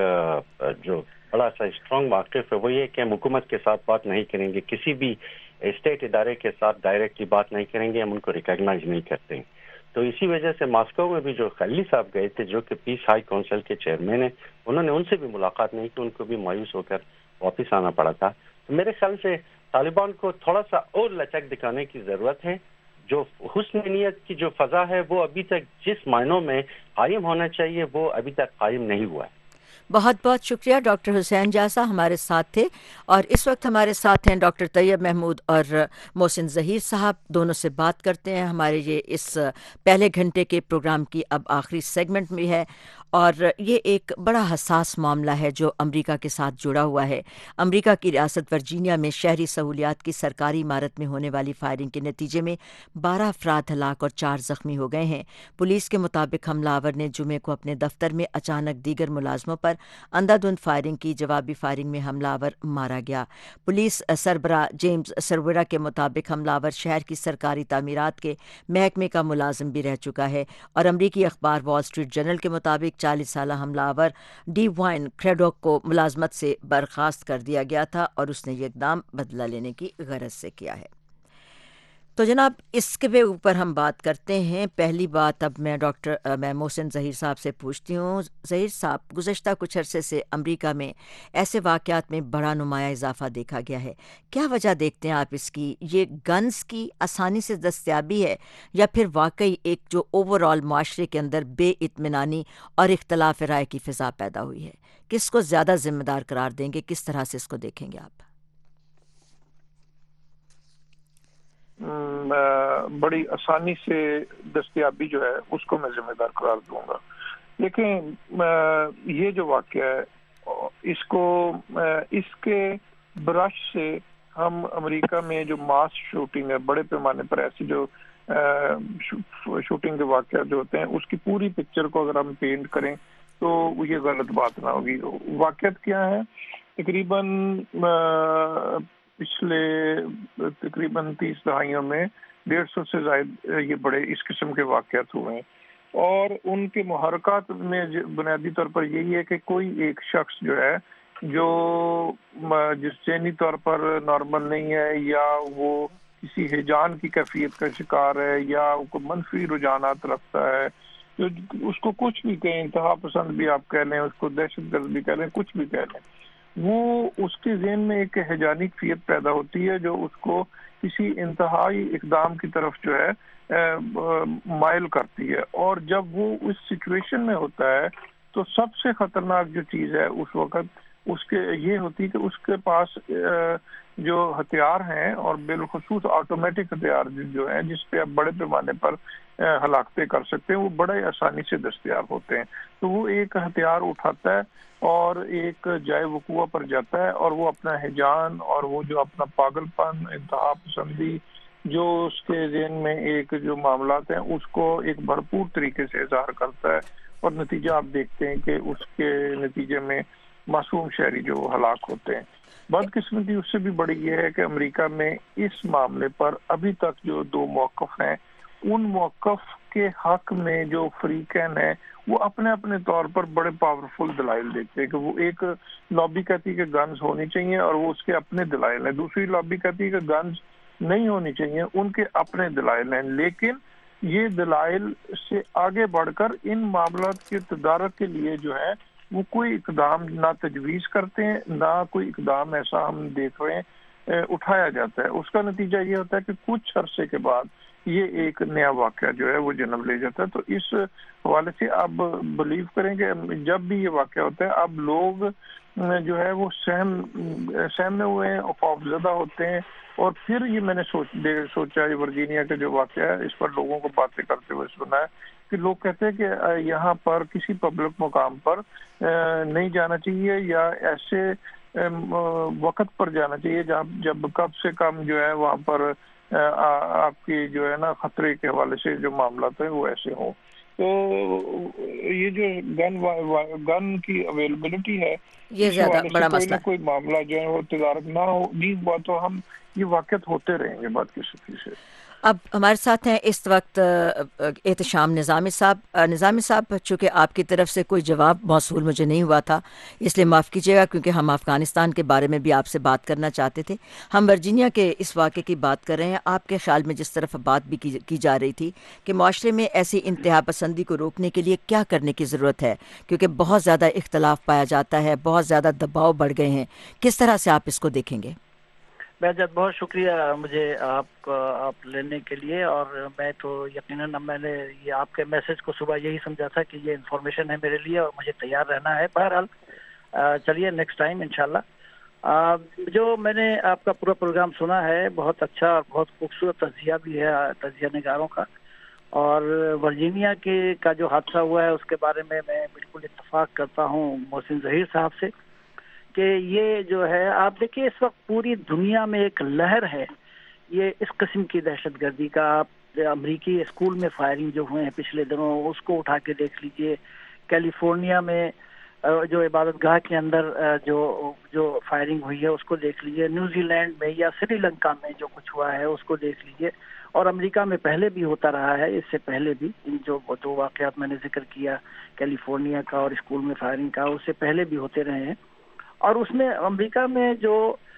جو بڑا سا اسٹرانگ موقف ہے وہ یہ کہ ہم حکومت کے ساتھ بات نہیں کریں گے، کسی بھی اسٹیٹ ادارے کے ساتھ ڈائریکٹلی بات نہیں کریں گے، ہم ان کو ریکگنائز نہیں کرتے ہیں۔ تو اسی وجہ سے ماسکو میں بھی جو خلیل صاحب گئے تھے جو کہ پیس ہائی کونسل کے چیئرمین ہیں، انہوں نے ان سے بھی ملاقات نہیں کی، ان کو بھی مایوس ہو کر واپس آنا پڑا تھا۔ تو میرے خیال سے طالبان کو تھوڑا سا اور لچک دکھانے کی ضرورت ہے۔ جو حسن نیت کی جو فضا ہے وہ ابھی تک جس معنوں میں قائم ہونا چاہیے وہ ابھی تک قائم نہیں ہوا ہے۔ بہت بہت شکریہ ڈاکٹر حسین جاسا ہمارے ساتھ تھے، اور اس وقت ہمارے ساتھ ہیں ڈاکٹر طیب محمود اور محسن ظہیر صاحب، دونوں سے بات کرتے ہیں۔ ہمارے یہ اس پہلے گھنٹے کے پروگرام کی اب آخری سیگمنٹ میں ہے، اور یہ ایک بڑا حساس معاملہ ہے جو امریکہ کے ساتھ جڑا ہوا ہے۔ امریکہ کی ریاست ورجینیا میں شہری سہولیات کی سرکاری عمارت میں ہونے والی فائرنگ کے نتیجے میں 12 افراد ہلاک اور 4 زخمی ہو گئے ہیں۔ پولیس کے مطابق حملہ آور نے جمعے کو اپنے دفتر میں اچانک دیگر ملازموں پر اندھا دھند فائرنگ کی، جوابی فائرنگ میں حملہ آور مارا گیا۔ پولیس سربراہ جیمز سرویرا کے مطابق حملہ آور شہر کی سرکاری تعمیرات کے محکمے کا ملازم بھی رہ چکا ہے، اور امریکی اخبار وال اسٹریٹ جرنل کے مطابق 40 سالہ حملہ آور ڈی وائن کریڈوک کو ملازمت سے برخاست کر دیا گیا تھا، اور اس نے یہ اقدام بدلہ لینے کی غرض سے کیا ہے۔ تو جناب اس کے اوپر ہم بات کرتے ہیں۔ پہلی بات اب میں محسن ظہیر صاحب سے پوچھتی ہوں۔ ظہیر صاحب، گزشتہ کچھ عرصے سے امریکہ میں ایسے واقعات میں بڑا نمایاں اضافہ دیکھا گیا ہے، کیا وجہ دیکھتے ہیں آپ اس کی؟ یہ گنز کی آسانی سے دستیابی ہے، یا پھر واقعی ایک جو اوور آل معاشرے کے اندر بے اطمینانی اور اختلاف رائے کی فضا پیدا ہوئی ہے؟ کس کو زیادہ ذمہ دار قرار دیں گے؟ کس طرح سے اس کو دیکھیں گے آپ؟ بڑی آسانی سے دستیابی جو ہے اس کو میں ذمہ دار قرار دوں گا، لیکن یہ جو واقعہ ہے اس کے برش سے ہم امریکہ میں جو ماس شوٹنگ ہے بڑے پیمانے پر ایسی جو شوٹنگ کے واقعات جو ہوتے ہیں اس کی پوری پکچر کو اگر ہم پینٹ کریں تو یہ غلط بات نہ ہوگی. واقعات کیا ہے؟ پچھلے تقریباً 30 دہائیوں میں 150 سے زائد یہ بڑے اس قسم کے واقعات ہوئے ہیں, اور ان کے محرکات میں بنیادی طور پر یہی ہے کہ کوئی ایک شخص جو ہے جو جس ذہنی طور پر نارمل نہیں ہے, یا وہ کسی ہیجان کی کیفیت کا شکار ہے, یا کوئی منفی رجحانات رکھتا ہے, تو اس کو کچھ بھی کہیں, انتہا پسند بھی آپ کہہ لیں, اس کو دہشت گرد بھی کہہ لیں, کچھ بھی کہہ لیں, وہ اس کے ذہن میں ایک ہیجانی کیفیت پیدا ہوتی ہے جو اس کو کسی انتہائی اقدام کی طرف جو ہے مائل کرتی ہے. اور جب وہ اس سچویشن میں ہوتا ہے تو سب سے خطرناک جو چیز ہے اس وقت اس کے یہ ہوتی ہے کہ اس کے پاس جو ہتھیار ہیں, اور بالخصوص آٹومیٹک ہتھیار جو ہیں جس پہ آپ بڑے پیمانے پر ہلاکتیں کر سکتے ہیں, وہ بڑے آسانی سے دستیاب ہوتے ہیں. تو وہ ایک ہتھیار اٹھاتا ہے اور ایک جائے وقوع پر جاتا ہے, اور وہ اپنا ہیجان اور وہ جو اپنا پاگل پن, انتہا پسندی جو اس کے ذہن میں ایک جو معاملات ہیں اس کو ایک بھرپور طریقے سے اظہار کرتا ہے, اور نتیجہ آپ دیکھتے ہیں کہ اس کے نتیجے میں معصوم شہری جو ہلاک ہوتے ہیں. بدقسمتی اس سے بھی بڑی یہ ہے کہ امریکہ میں اس معاملے پر ابھی تک جو 2 موقف ہیں, ان موقف کے حق میں جو فریقین ہیں وہ اپنے اپنے طور پر بڑے پاورفل دلائل دیتے ہیں, کہ وہ ایک لابی کہتی ہے کہ گنز ہونی چاہیے اور وہ اس کے اپنے دلائل ہیں, دوسری لابی کہتی ہے کہ گنز نہیں ہونی چاہیے, ان کے اپنے دلائل ہیں. لیکن یہ دلائل سے آگے بڑھ کر ان معاملات کے تدارک کے لیے جو ہے وہ کوئی اقدام نہ تجویز کرتے ہیں, نہ کوئی اقدام ایسا ہم دیکھ رہے ہیں اٹھایا جاتا ہے. اس کا نتیجہ یہ ہوتا ہے کہ کچھ عرصے کے بعد یہ ایک نیا واقعہ جو ہے وہ جنم لے جاتا ہے. تو اس حوالے سے آپ بلیو کریں کہ جب بھی یہ واقعہ ہوتا ہے اب لوگ جو ہے وہ سہمے ہوئے ہیں, خوف زدہ ہوتے ہیں. اور پھر یہ میں نے سوچا یہ ورجینیا کا جو واقعہ ہے اس پر لوگوں کو باتیں کرتے ہوئے سنا ہے کہ لوگ کہتے ہیں کہ یہاں پر کسی پبلک مقام پر نہیں جانا چاہیے, یا ایسے وقت پر جانا چاہیے جب کم سے کم جو ہے وہاں پر آپ کی جو ہے نا خطرے کے حوالے سے جو معاملات ہیں وہ ایسے ہوں. تو یہ جو گن کی اویلیبلٹی ہے یہ زیادہ بڑا مسئلہ ہے. کوئی معاملہ جو ہے وہ تجارت نہ ہو نہیں ہوا تو ہم یہ واقعات ہوتے رہیں گے بات کی سطح سے. اب ہمارے ساتھ ہیں اس وقت احتشام نظامی صاحب. چونکہ آپ کی طرف سے کوئی جواب موصول مجھے نہیں ہوا تھا اس لیے معاف کیجیے گا, کیونکہ ہم افغانستان کے بارے میں بھی آپ سے بات کرنا چاہتے تھے. ہم ورجینیا کے اس واقعے کی بات کر رہے ہیں. آپ کے خیال میں جس طرف بات بھی کی جا رہی تھی کہ معاشرے میں ایسی انتہا پسندی کو روکنے کے لیے کیا کرنے کی ضرورت ہے, کیونکہ بہت زیادہ اختلاف پایا جاتا ہے, بہت زیادہ دباؤ بڑھ گئے ہیں, کس طرح سے آپ اس کو دیکھیں گے؟ بہجت بہت شکریہ مجھے آپ لینے کے لیے. اور میں تو یقیناً میں نے یہ آپ کے میسج کو صبح یہی سمجھا تھا کہ یہ انفارمیشن ہے میرے لیے اور مجھے تیار رہنا ہے. بہرحال چلیے نیکسٹ ٹائم انشاءاللہ. جو میں نے آپ کا پورا پروگرام سنا ہے بہت اچھا اور بہت خوبصورت تجزیہ بھی ہے تجزیہ نگاروں کا. اور ورجینیا کا جو حادثہ ہوا ہے اس کے بارے میں بالکل اتفاق کرتا ہوں محسن ظہیر صاحب سے کہ یہ جو ہے آپ دیکھیے اس وقت پوری دنیا میں ایک لہر ہے یہ اس قسم کی دہشت گردی کا. آپ امریکی اسکول میں فائرنگ جو ہوئے ہیں پچھلے دنوں اس کو اٹھا کے دیکھ لیجئے, کیلیفورنیا میں جو عبادت گاہ کے اندر جو فائرنگ ہوئی ہے اس کو دیکھ لیجئے, نیوزی لینڈ میں یا سری لنکا میں جو کچھ ہوا ہے اس کو دیکھ لیجئے, اور امریکہ میں پہلے بھی ہوتا رہا ہے, اس سے پہلے بھی جو واقعات میں نے ذکر کیا کیلیفورنیا کا اور اسکول میں فائرنگ کا اس سے پہلے بھی ہوتے رہے ہیں. اور اس میں امریکہ میں جو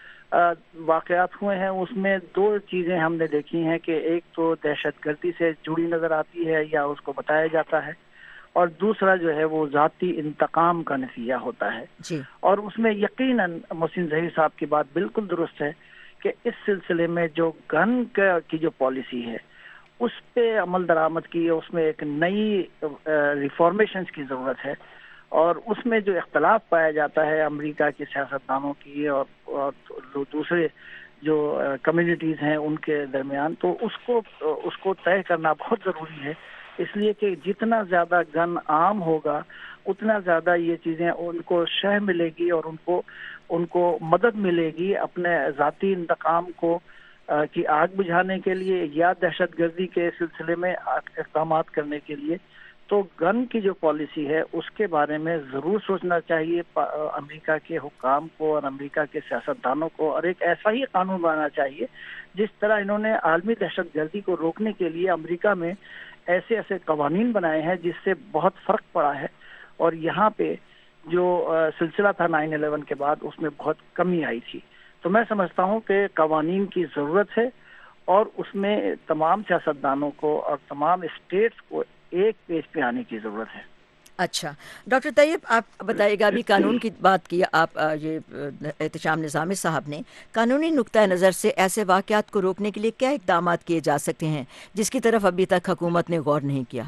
واقعات ہوئے ہیں اس میں 2 چیزیں ہم نے دیکھی ہیں کہ ایک تو دہشت گردی سے جڑی نظر آتی ہے یا اس کو بتایا جاتا ہے, اور دوسرا جو ہے وہ ذاتی انتقام کا نتیجہ ہوتا ہے جی. اور اس میں یقیناً محسن ظہیر صاحب کی بات بالکل درست ہے کہ اس سلسلے میں جو گن کی جو پالیسی ہے اس پہ عمل درآمد کی, اس میں ایک نئی ریفارمیشنز کی ضرورت ہے. اور اس میں جو اختلاف پایا جاتا ہے امریکہ کے سیاستدانوں کی اور دوسرے جو کمیونٹیز ہیں ان کے درمیان, تو اس کو طے کرنا بہت ضروری ہے. اس لیے کہ جتنا زیادہ گن عام ہوگا اتنا زیادہ یہ چیزیں ان کو شہ ملے گی اور ان کو مدد ملے گی اپنے ذاتی انتقام کو کی آگ بجھانے کے لیے یا دہشت گردی کے سلسلے میں اقدامات کرنے کے لیے. تو گن کی جو پالیسی ہے اس کے بارے میں ضرور سوچنا چاہیے امریکہ کے حکام کو اور امریکہ کے سیاستدانوں کو, اور ایک ایسا ہی قانون بنانا چاہیے جس طرح انہوں نے عالمی دہشت گردی کو روکنے کے لیے امریکہ میں ایسے قوانین بنائے ہیں جس سے بہت فرق پڑا ہے, اور یہاں پہ جو سلسلہ تھا 9/11 کے بعد اس میں بہت کمی آئی تھی. تو میں سمجھتا ہوں کہ قوانین کی ضرورت ہے اور اس میں تمام سیاستدانوں کو اور تمام اسٹیٹس کو ایک پیج پہ آنے کی ضرورت ہے. اچھا ڈاکٹر طیب, آپ بتائیے گا, ابھی قانون کی بات کی آپ یہ احتشام نظامی صاحب نے, قانونی نقطۂ نظر سے ایسے واقعات کو روکنے کے لیے کیا اقدامات کیے جا سکتے ہیں جس کی طرف ابھی تک حکومت نے غور نہیں کیا؟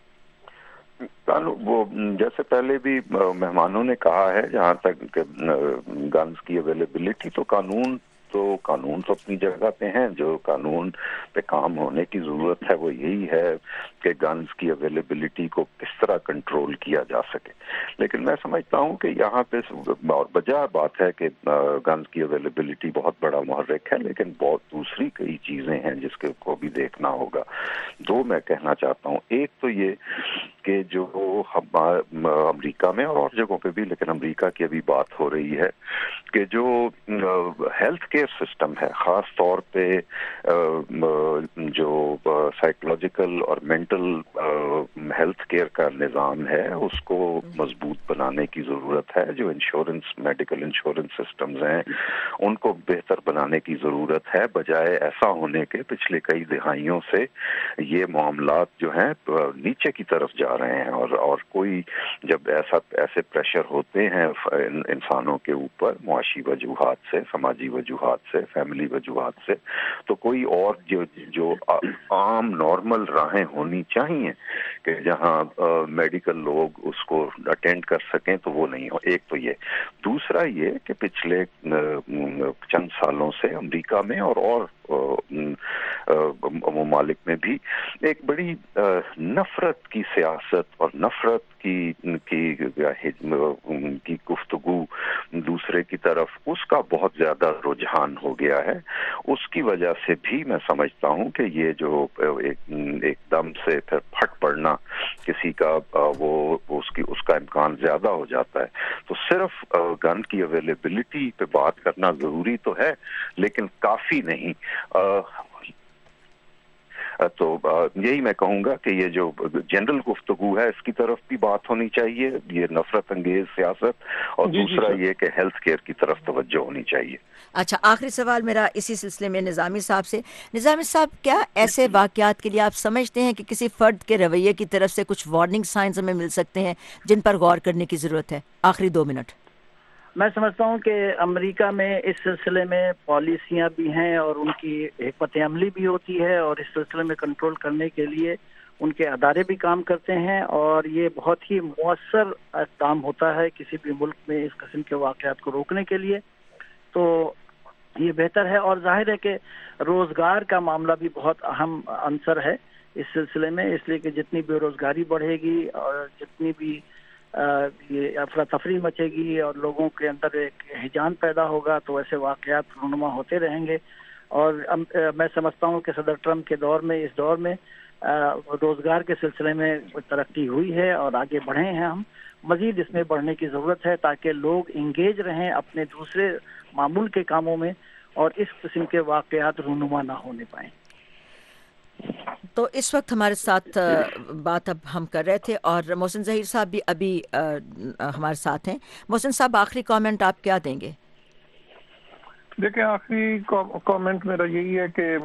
وہ جیسے پہلے بھی مہمانوں نے کہا ہے, جہاں تک گنز کی اویلیبلٹی, تو قانون تو اپنی جگہ پہ ہیں. جو قانون پہ کام ہونے کی ضرورت ہے وہ یہی ہے کہ گنز کی اویلیبلٹی کو کس طرح کنٹرول کیا جا سکے. لیکن میں سمجھتا ہوں کہ یہاں پہ اور بجا بات ہے کہ گنز کی اویلیبلٹی بہت بڑا محرک ہے, لیکن بہت دوسری کئی چیزیں ہیں جس کو بھی دیکھنا ہوگا. دو میں کہنا چاہتا ہوں. ایک تو یہ کہ جو امریکہ میں اور جگہوں پہ بھی, لیکن امریکہ کی ابھی بات ہو رہی ہے کہ جو ہیلتھ کیئر سسٹم ہے, خاص طور پہ جو سائیکولوجیکل اور مینٹل ہیلتھ کیئر کا نظام ہے اس کو مضبوط بنانے کی ضرورت ہے. جو میڈیکل انشورنس سسٹمز ہیں ان کو بہتر بنانے کی ضرورت ہے, بجائے ایسا ہونے کے پچھلے کئی دہائیوں سے یہ معاملات جو ہیں نیچے کی طرف جا رہے ہیں. اور کوئی جب ایسے پریشر ہوتے ہیں انسانوں کے اوپر معاشی وجوہات سے, سماجی وجوہات سے, فیملی وجوہات سے, تو کوئی اور جو عام نارمل راہیں ہونی چاہیے کہ جہاں میڈیکل لوگ اس کو اٹینڈ کر سکیں تو وہ نہیں ہو. ایک تو یہ. دوسرا یہ کہ پچھلے چند سالوں سے امریکہ میں اور ممالک میں بھی ایک بڑی نفرت کی سیاست اور نفرت کی گفتگو دوسرے کی طرف, اس کا بہت زیادہ رجحان ہو گیا ہے. اس کی وجہ سے بھی میں سمجھتا ہوں کہ یہ جو ایک دم سے پھر پھٹ پڑنا کسی کا اس کا امکان زیادہ ہو جاتا ہے. تو صرف گن کی اویلیبلٹی پہ بات کرنا ضروری تو ہے لیکن کافی نہیں. تو یہی میں کہوں گا کہ یہ جو جنرل گفتگو ہے اس کی طرف بھی بات ہونی چاہیے, یہ نفرت انگیز سیاست, اور دوسرا یہ کہ ہیلتھ کیئر کی طرف توجہ ہونی چاہیے. اچھا, آخری سوال میرا اسی سلسلے میں نظامی صاحب سے. نظامی صاحب, کیا ایسے واقعات کے لیے آپ سمجھتے ہیں کہ کسی فرد کے رویے کی طرف سے کچھ وارننگ سائنز ہمیں مل سکتے ہیں جن پر غور کرنے کی ضرورت ہے؟ آخری 2 منٹ. میں سمجھتا ہوں کہ امریکہ میں اس سلسلے میں پالیسیاں بھی ہیں اور ان کی حکمت عملی بھی ہوتی ہے, اور اس سلسلے میں کنٹرول کرنے کے لیے ان کے ادارے بھی کام کرتے ہیں, اور یہ بہت ہی مؤثر کام ہوتا ہے کسی بھی ملک میں اس قسم کے واقعات کو روکنے کے لیے. تو یہ بہتر ہے, اور ظاہر ہے کہ روزگار کا معاملہ بھی بہت اہم عنصر ہے اس سلسلے میں, اس لیے کہ جتنی بے روزگاری بڑھے گی اور جتنی بھی یہ افراتفری مچے گی اور لوگوں کے اندر ایک ہیجان پیدا ہوگا تو ایسے واقعات رونما ہوتے رہیں گے. اور میں سمجھتا ہوں کہ صدر ٹرمپ کے دور میں, اس دور میں روزگار کے سلسلے میں ترقی ہوئی ہے اور آگے بڑھے ہیں ہم. مزید اس میں بڑھنے کی ضرورت ہے تاکہ لوگ انگیج رہیں اپنے دوسرے معمول کے کاموں میں اور اس قسم کے واقعات رونما نہ ہونے پائیں. تو اس وقت ہمارے ساتھ بات اب ہم کر رہے تھے اور محسن ظہیر صاحب بھی ابھی ہمارے ساتھ ہیں. محسن صاحب, آخری کامنٹ آپ کیا دیں گے؟ دیکھیں, آخری کامنٹ میرا یہی ہے کہ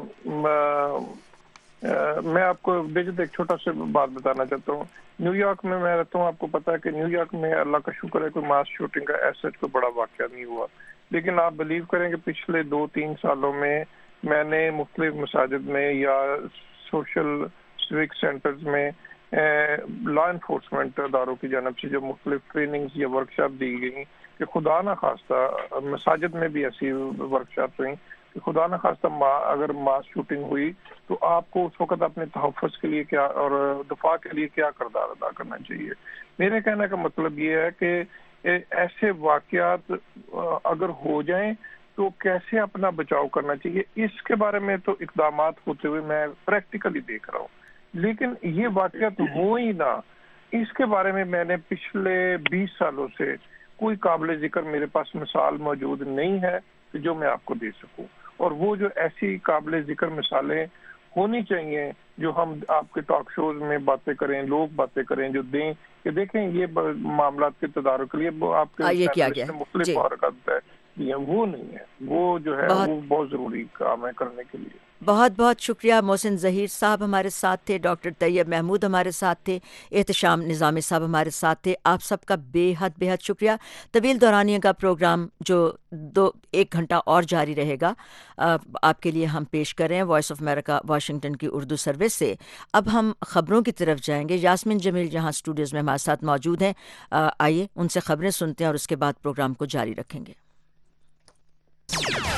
میں آپ کو ایک چھوٹا سا بات بتانا چاہتا ہوں. نیو یارک میں میں رہتا ہوں, آپ کو پتا ہے کہ نیو یارک میں اللہ کا شکر ہے کوئی ماس شوٹنگ کا ایسا کوئی بڑا واقعہ نہیں ہوا, لیکن آپ بلیو کریں کہ پچھلے 2-3 سالوں میں نے مختلف مساجد میں یا سوشل سوک سینٹرز میں لا انفورسمنٹ اداروں کی جانب سے جو مختلف ٹریننگز یا ورکشاپ دی گئی کہ خدا نہ خواستہ مساجد میں بھی ایسی ورکشاپ ہوئی کہ خدا نہ خواستہ اگر ماس شوٹنگ ہوئی تو آپ کو اس وقت اپنے تحفظ کے لیے کیا اور دفاع کے لیے کیا کردار ادا کرنا چاہیے. میرے کہنے کا مطلب یہ ہے کہ ایسے واقعات اگر ہو جائیں تو کیسے اپنا بچاؤ کرنا چاہیے. اس کے بارے میں تو اقدامات ہوتے ہوئے میں پریکٹیکلی دیکھ رہا ہوں, لیکن یہ واقعات ہو ہی نہ, اس کے بارے میں میں نے پچھلے 20 سالوں سے کوئی قابل ذکر میرے پاس مثال موجود نہیں ہے جو میں آپ کو دے سکوں. اور وہ جو ایسی قابل ذکر مثالیں ہونی چاہیے جو ہم آپ کے ٹاک شوز میں باتیں کریں, لوگ باتیں کریں, جو دیں کہ دیکھیں یہ معاملات کے تدارک کے لیے آپ کے مختلف حرکات ہے, وہ نہیں ہے. وہ جو ہے وہ بہت ضروری کام ہے کرنے کے لیے. بہت بہت شکریہ. محسن ظہیر صاحب ہمارے ساتھ تھے, ڈاکٹر طیب محمود ہمارے ساتھ تھے, احتشام نظامی صاحب ہمارے ساتھ تھے. آپ سب کا بے حد شکریہ. طویل دورانیہ کا پروگرام جو 1 گھنٹہ اور جاری رہے گا آپ کے لیے ہم پیش کر رہے ہیں وائس آف امریکہ واشنگٹن کی اردو سروس سے. اب ہم خبروں کی طرف جائیں گے. یاسمین جمیل جہاں اسٹوڈیوز میں ہمارے ساتھ موجود ہیں, آئیے ان سے خبریں سنتے ہیں اور اس کے بعد پروگرام کو جاری رکھیں گے.